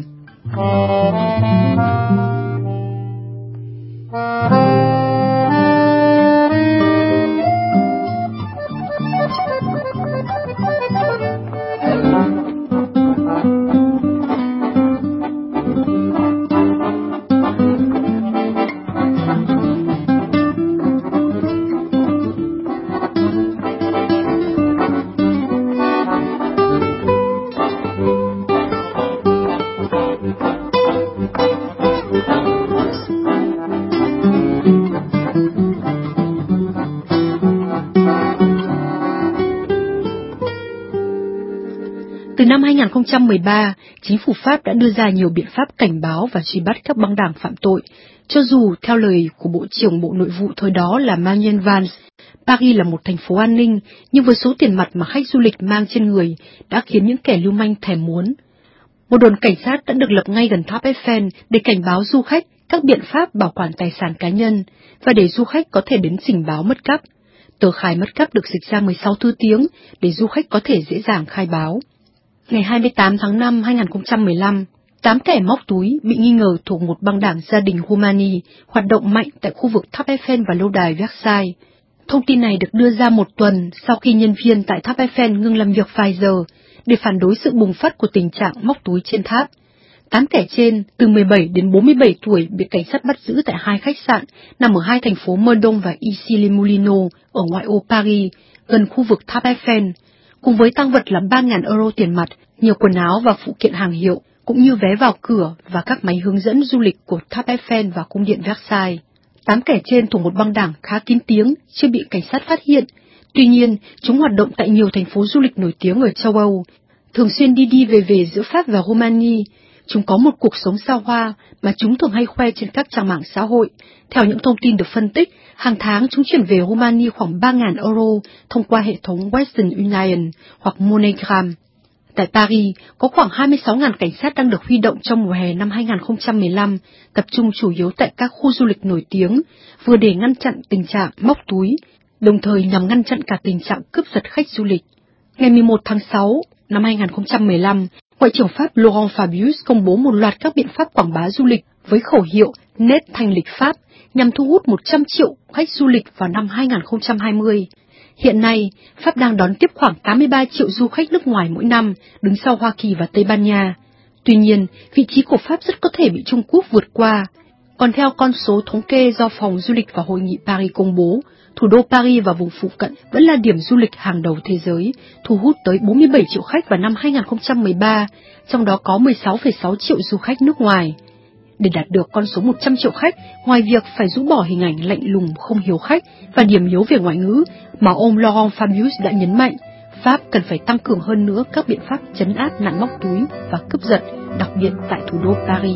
Từ năm hai nghìn không trăm mười ba, chính phủ Pháp đã đưa ra nhiều biện pháp cảnh báo và truy bắt các băng đảng phạm tội, cho dù theo lời của Bộ trưởng Bộ Nội vụ thời đó là Manuel Valls, Paris là một thành phố an ninh, nhưng với số tiền mặt mà khách du lịch mang trên người đã khiến những kẻ lưu manh thèm muốn. Một đồn cảnh sát đã được lập ngay gần tháp Eiffel để cảnh báo du khách các biện pháp bảo quản tài sản cá nhân và để du khách có thể đến trình báo mất cắp. Tờ khai mất cắp được dịch ra mười sáu thứ tiếng để du khách có thể dễ dàng khai báo. Ngày hai mươi tám tháng năm hai nghìn không trăm mười lăm, tám kẻ móc túi bị nghi ngờ thuộc một băng đảng gia đình Rumani hoạt động mạnh tại khu vực tháp Eiffel và lâu đài Versailles. Thông tin này được đưa ra một tuần sau khi nhân viên tại tháp Eiffel ngừng làm việc vài giờ để phản đối sự bùng phát của tình trạng móc túi trên tháp. Tám kẻ trên, từ mười bảy đến bốn mươi bảy tuổi, bị cảnh sát bắt giữ tại hai khách sạn nằm ở hai thành phố Meudon và Issy-les-Moulineaux ở ngoại ô Paris, gần khu vực tháp Eiffel, cùng với tang vật là ba nghìn euro tiền mặt, nhiều quần áo và phụ kiện hàng hiệu, cũng như vé vào cửa và các máy hướng dẫn du lịch của tháp Eiffel và cung điện Versailles. Tám kẻ trên thuộc một băng đảng khá kín tiếng, chưa bị cảnh sát phát hiện. Tuy nhiên, chúng hoạt động tại nhiều thành phố du lịch nổi tiếng ở châu Âu, thường xuyên đi đi về về giữa Pháp và Romania. Chúng có một cuộc sống xa hoa mà chúng thường hay khoe trên các trang mạng xã hội. Theo những thông tin được phân tích, hàng tháng chúng chuyển về Romania khoảng ba nghìn euro thông qua hệ thống Western Union hoặc MoneyGram. Tại Paris, có khoảng hai mươi sáu nghìn cảnh sát đang được huy động trong mùa hè năm hai nghìn không trăm mười lăm, tập trung chủ yếu tại các khu du lịch nổi tiếng, vừa để ngăn chặn tình trạng móc túi, đồng thời nhằm ngăn chặn cả tình trạng cướp giật khách du lịch. Ngày mười một tháng sáu năm hai nghìn không trăm mười lăm, Ngoại trưởng Pháp Laurent Fabius công bố một loạt các biện pháp quảng bá du lịch với khẩu hiệu Nét thanh lịch Pháp nhằm thu hút một trăm triệu khách du lịch vào năm hai nghìn không trăm hai mươi. Hiện nay, Pháp đang đón tiếp khoảng tám mươi ba triệu du khách nước ngoài mỗi năm, đứng sau Hoa Kỳ và Tây Ban Nha. Tuy nhiên, vị trí của Pháp rất có thể bị Trung Quốc vượt qua. Còn theo con số thống kê do Phòng Du lịch và Hội nghị Paris công bố, thủ đô Paris và vùng phụ cận vẫn là điểm du lịch hàng đầu thế giới, thu hút tới bốn mươi bảy triệu khách vào năm hai nghìn không trăm mười ba, trong đó có mười sáu phẩy sáu triệu du khách nước ngoài. Để đạt được con số một trăm triệu khách, ngoài việc phải rũ bỏ hình ảnh lạnh lùng không hiếu khách và điểm yếu về ngoại ngữ mà ông Laurent Fabius đã nhấn mạnh, Pháp cần phải tăng cường hơn nữa các biện pháp trấn áp nạn móc túi và cướp giật, đặc biệt tại thủ đô Paris.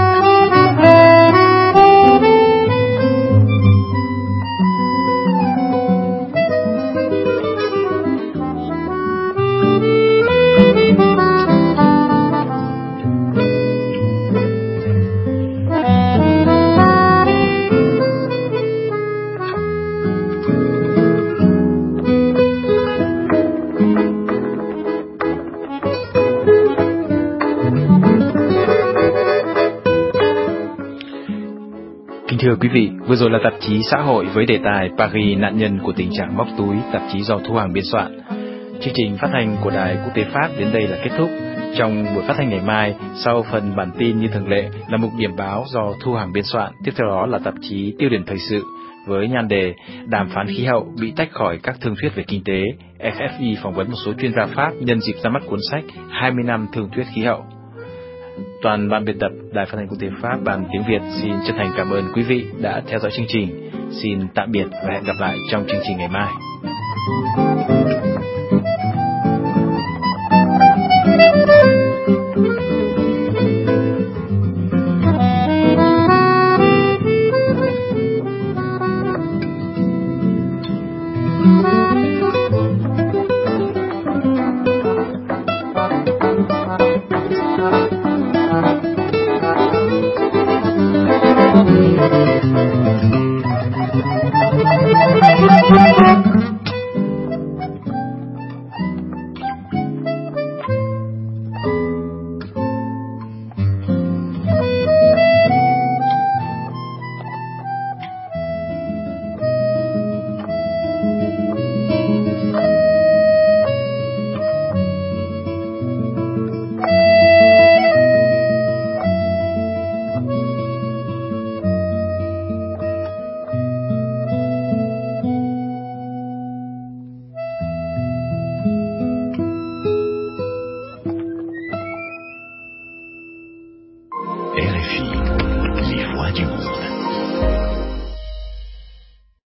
Thưa quý vị, vừa rồi là tạp chí xã hội với đề tài Paris nạn nhân của tình trạng móc túi, tạp chí do Thu Hằng biên soạn. Chương trình phát thanh của Đài Quốc tế Pháp đến đây là kết thúc. Trong buổi phát thanh ngày mai, sau phần bản tin như thường lệ là mục điểm báo do Thu Hằng biên soạn, tiếp theo đó là tạp chí Tiêu điểm thời sự với nhan đề Đàm phán khí hậu bị tách khỏi các thương thuyết về kinh tế. ép ép i phỏng vấn một số chuyên gia Pháp nhân dịp ra mắt cuốn sách hai mươi năm thương thuyết khí hậu. Toàn ban biên tập Đài Phát thanh Quốc tế Pháp bằng tiếng Việt xin chân thành cảm ơn quý vị đã theo dõi chương trình. Xin tạm biệt và hẹn gặp lại trong chương trình ngày mai. Thank you.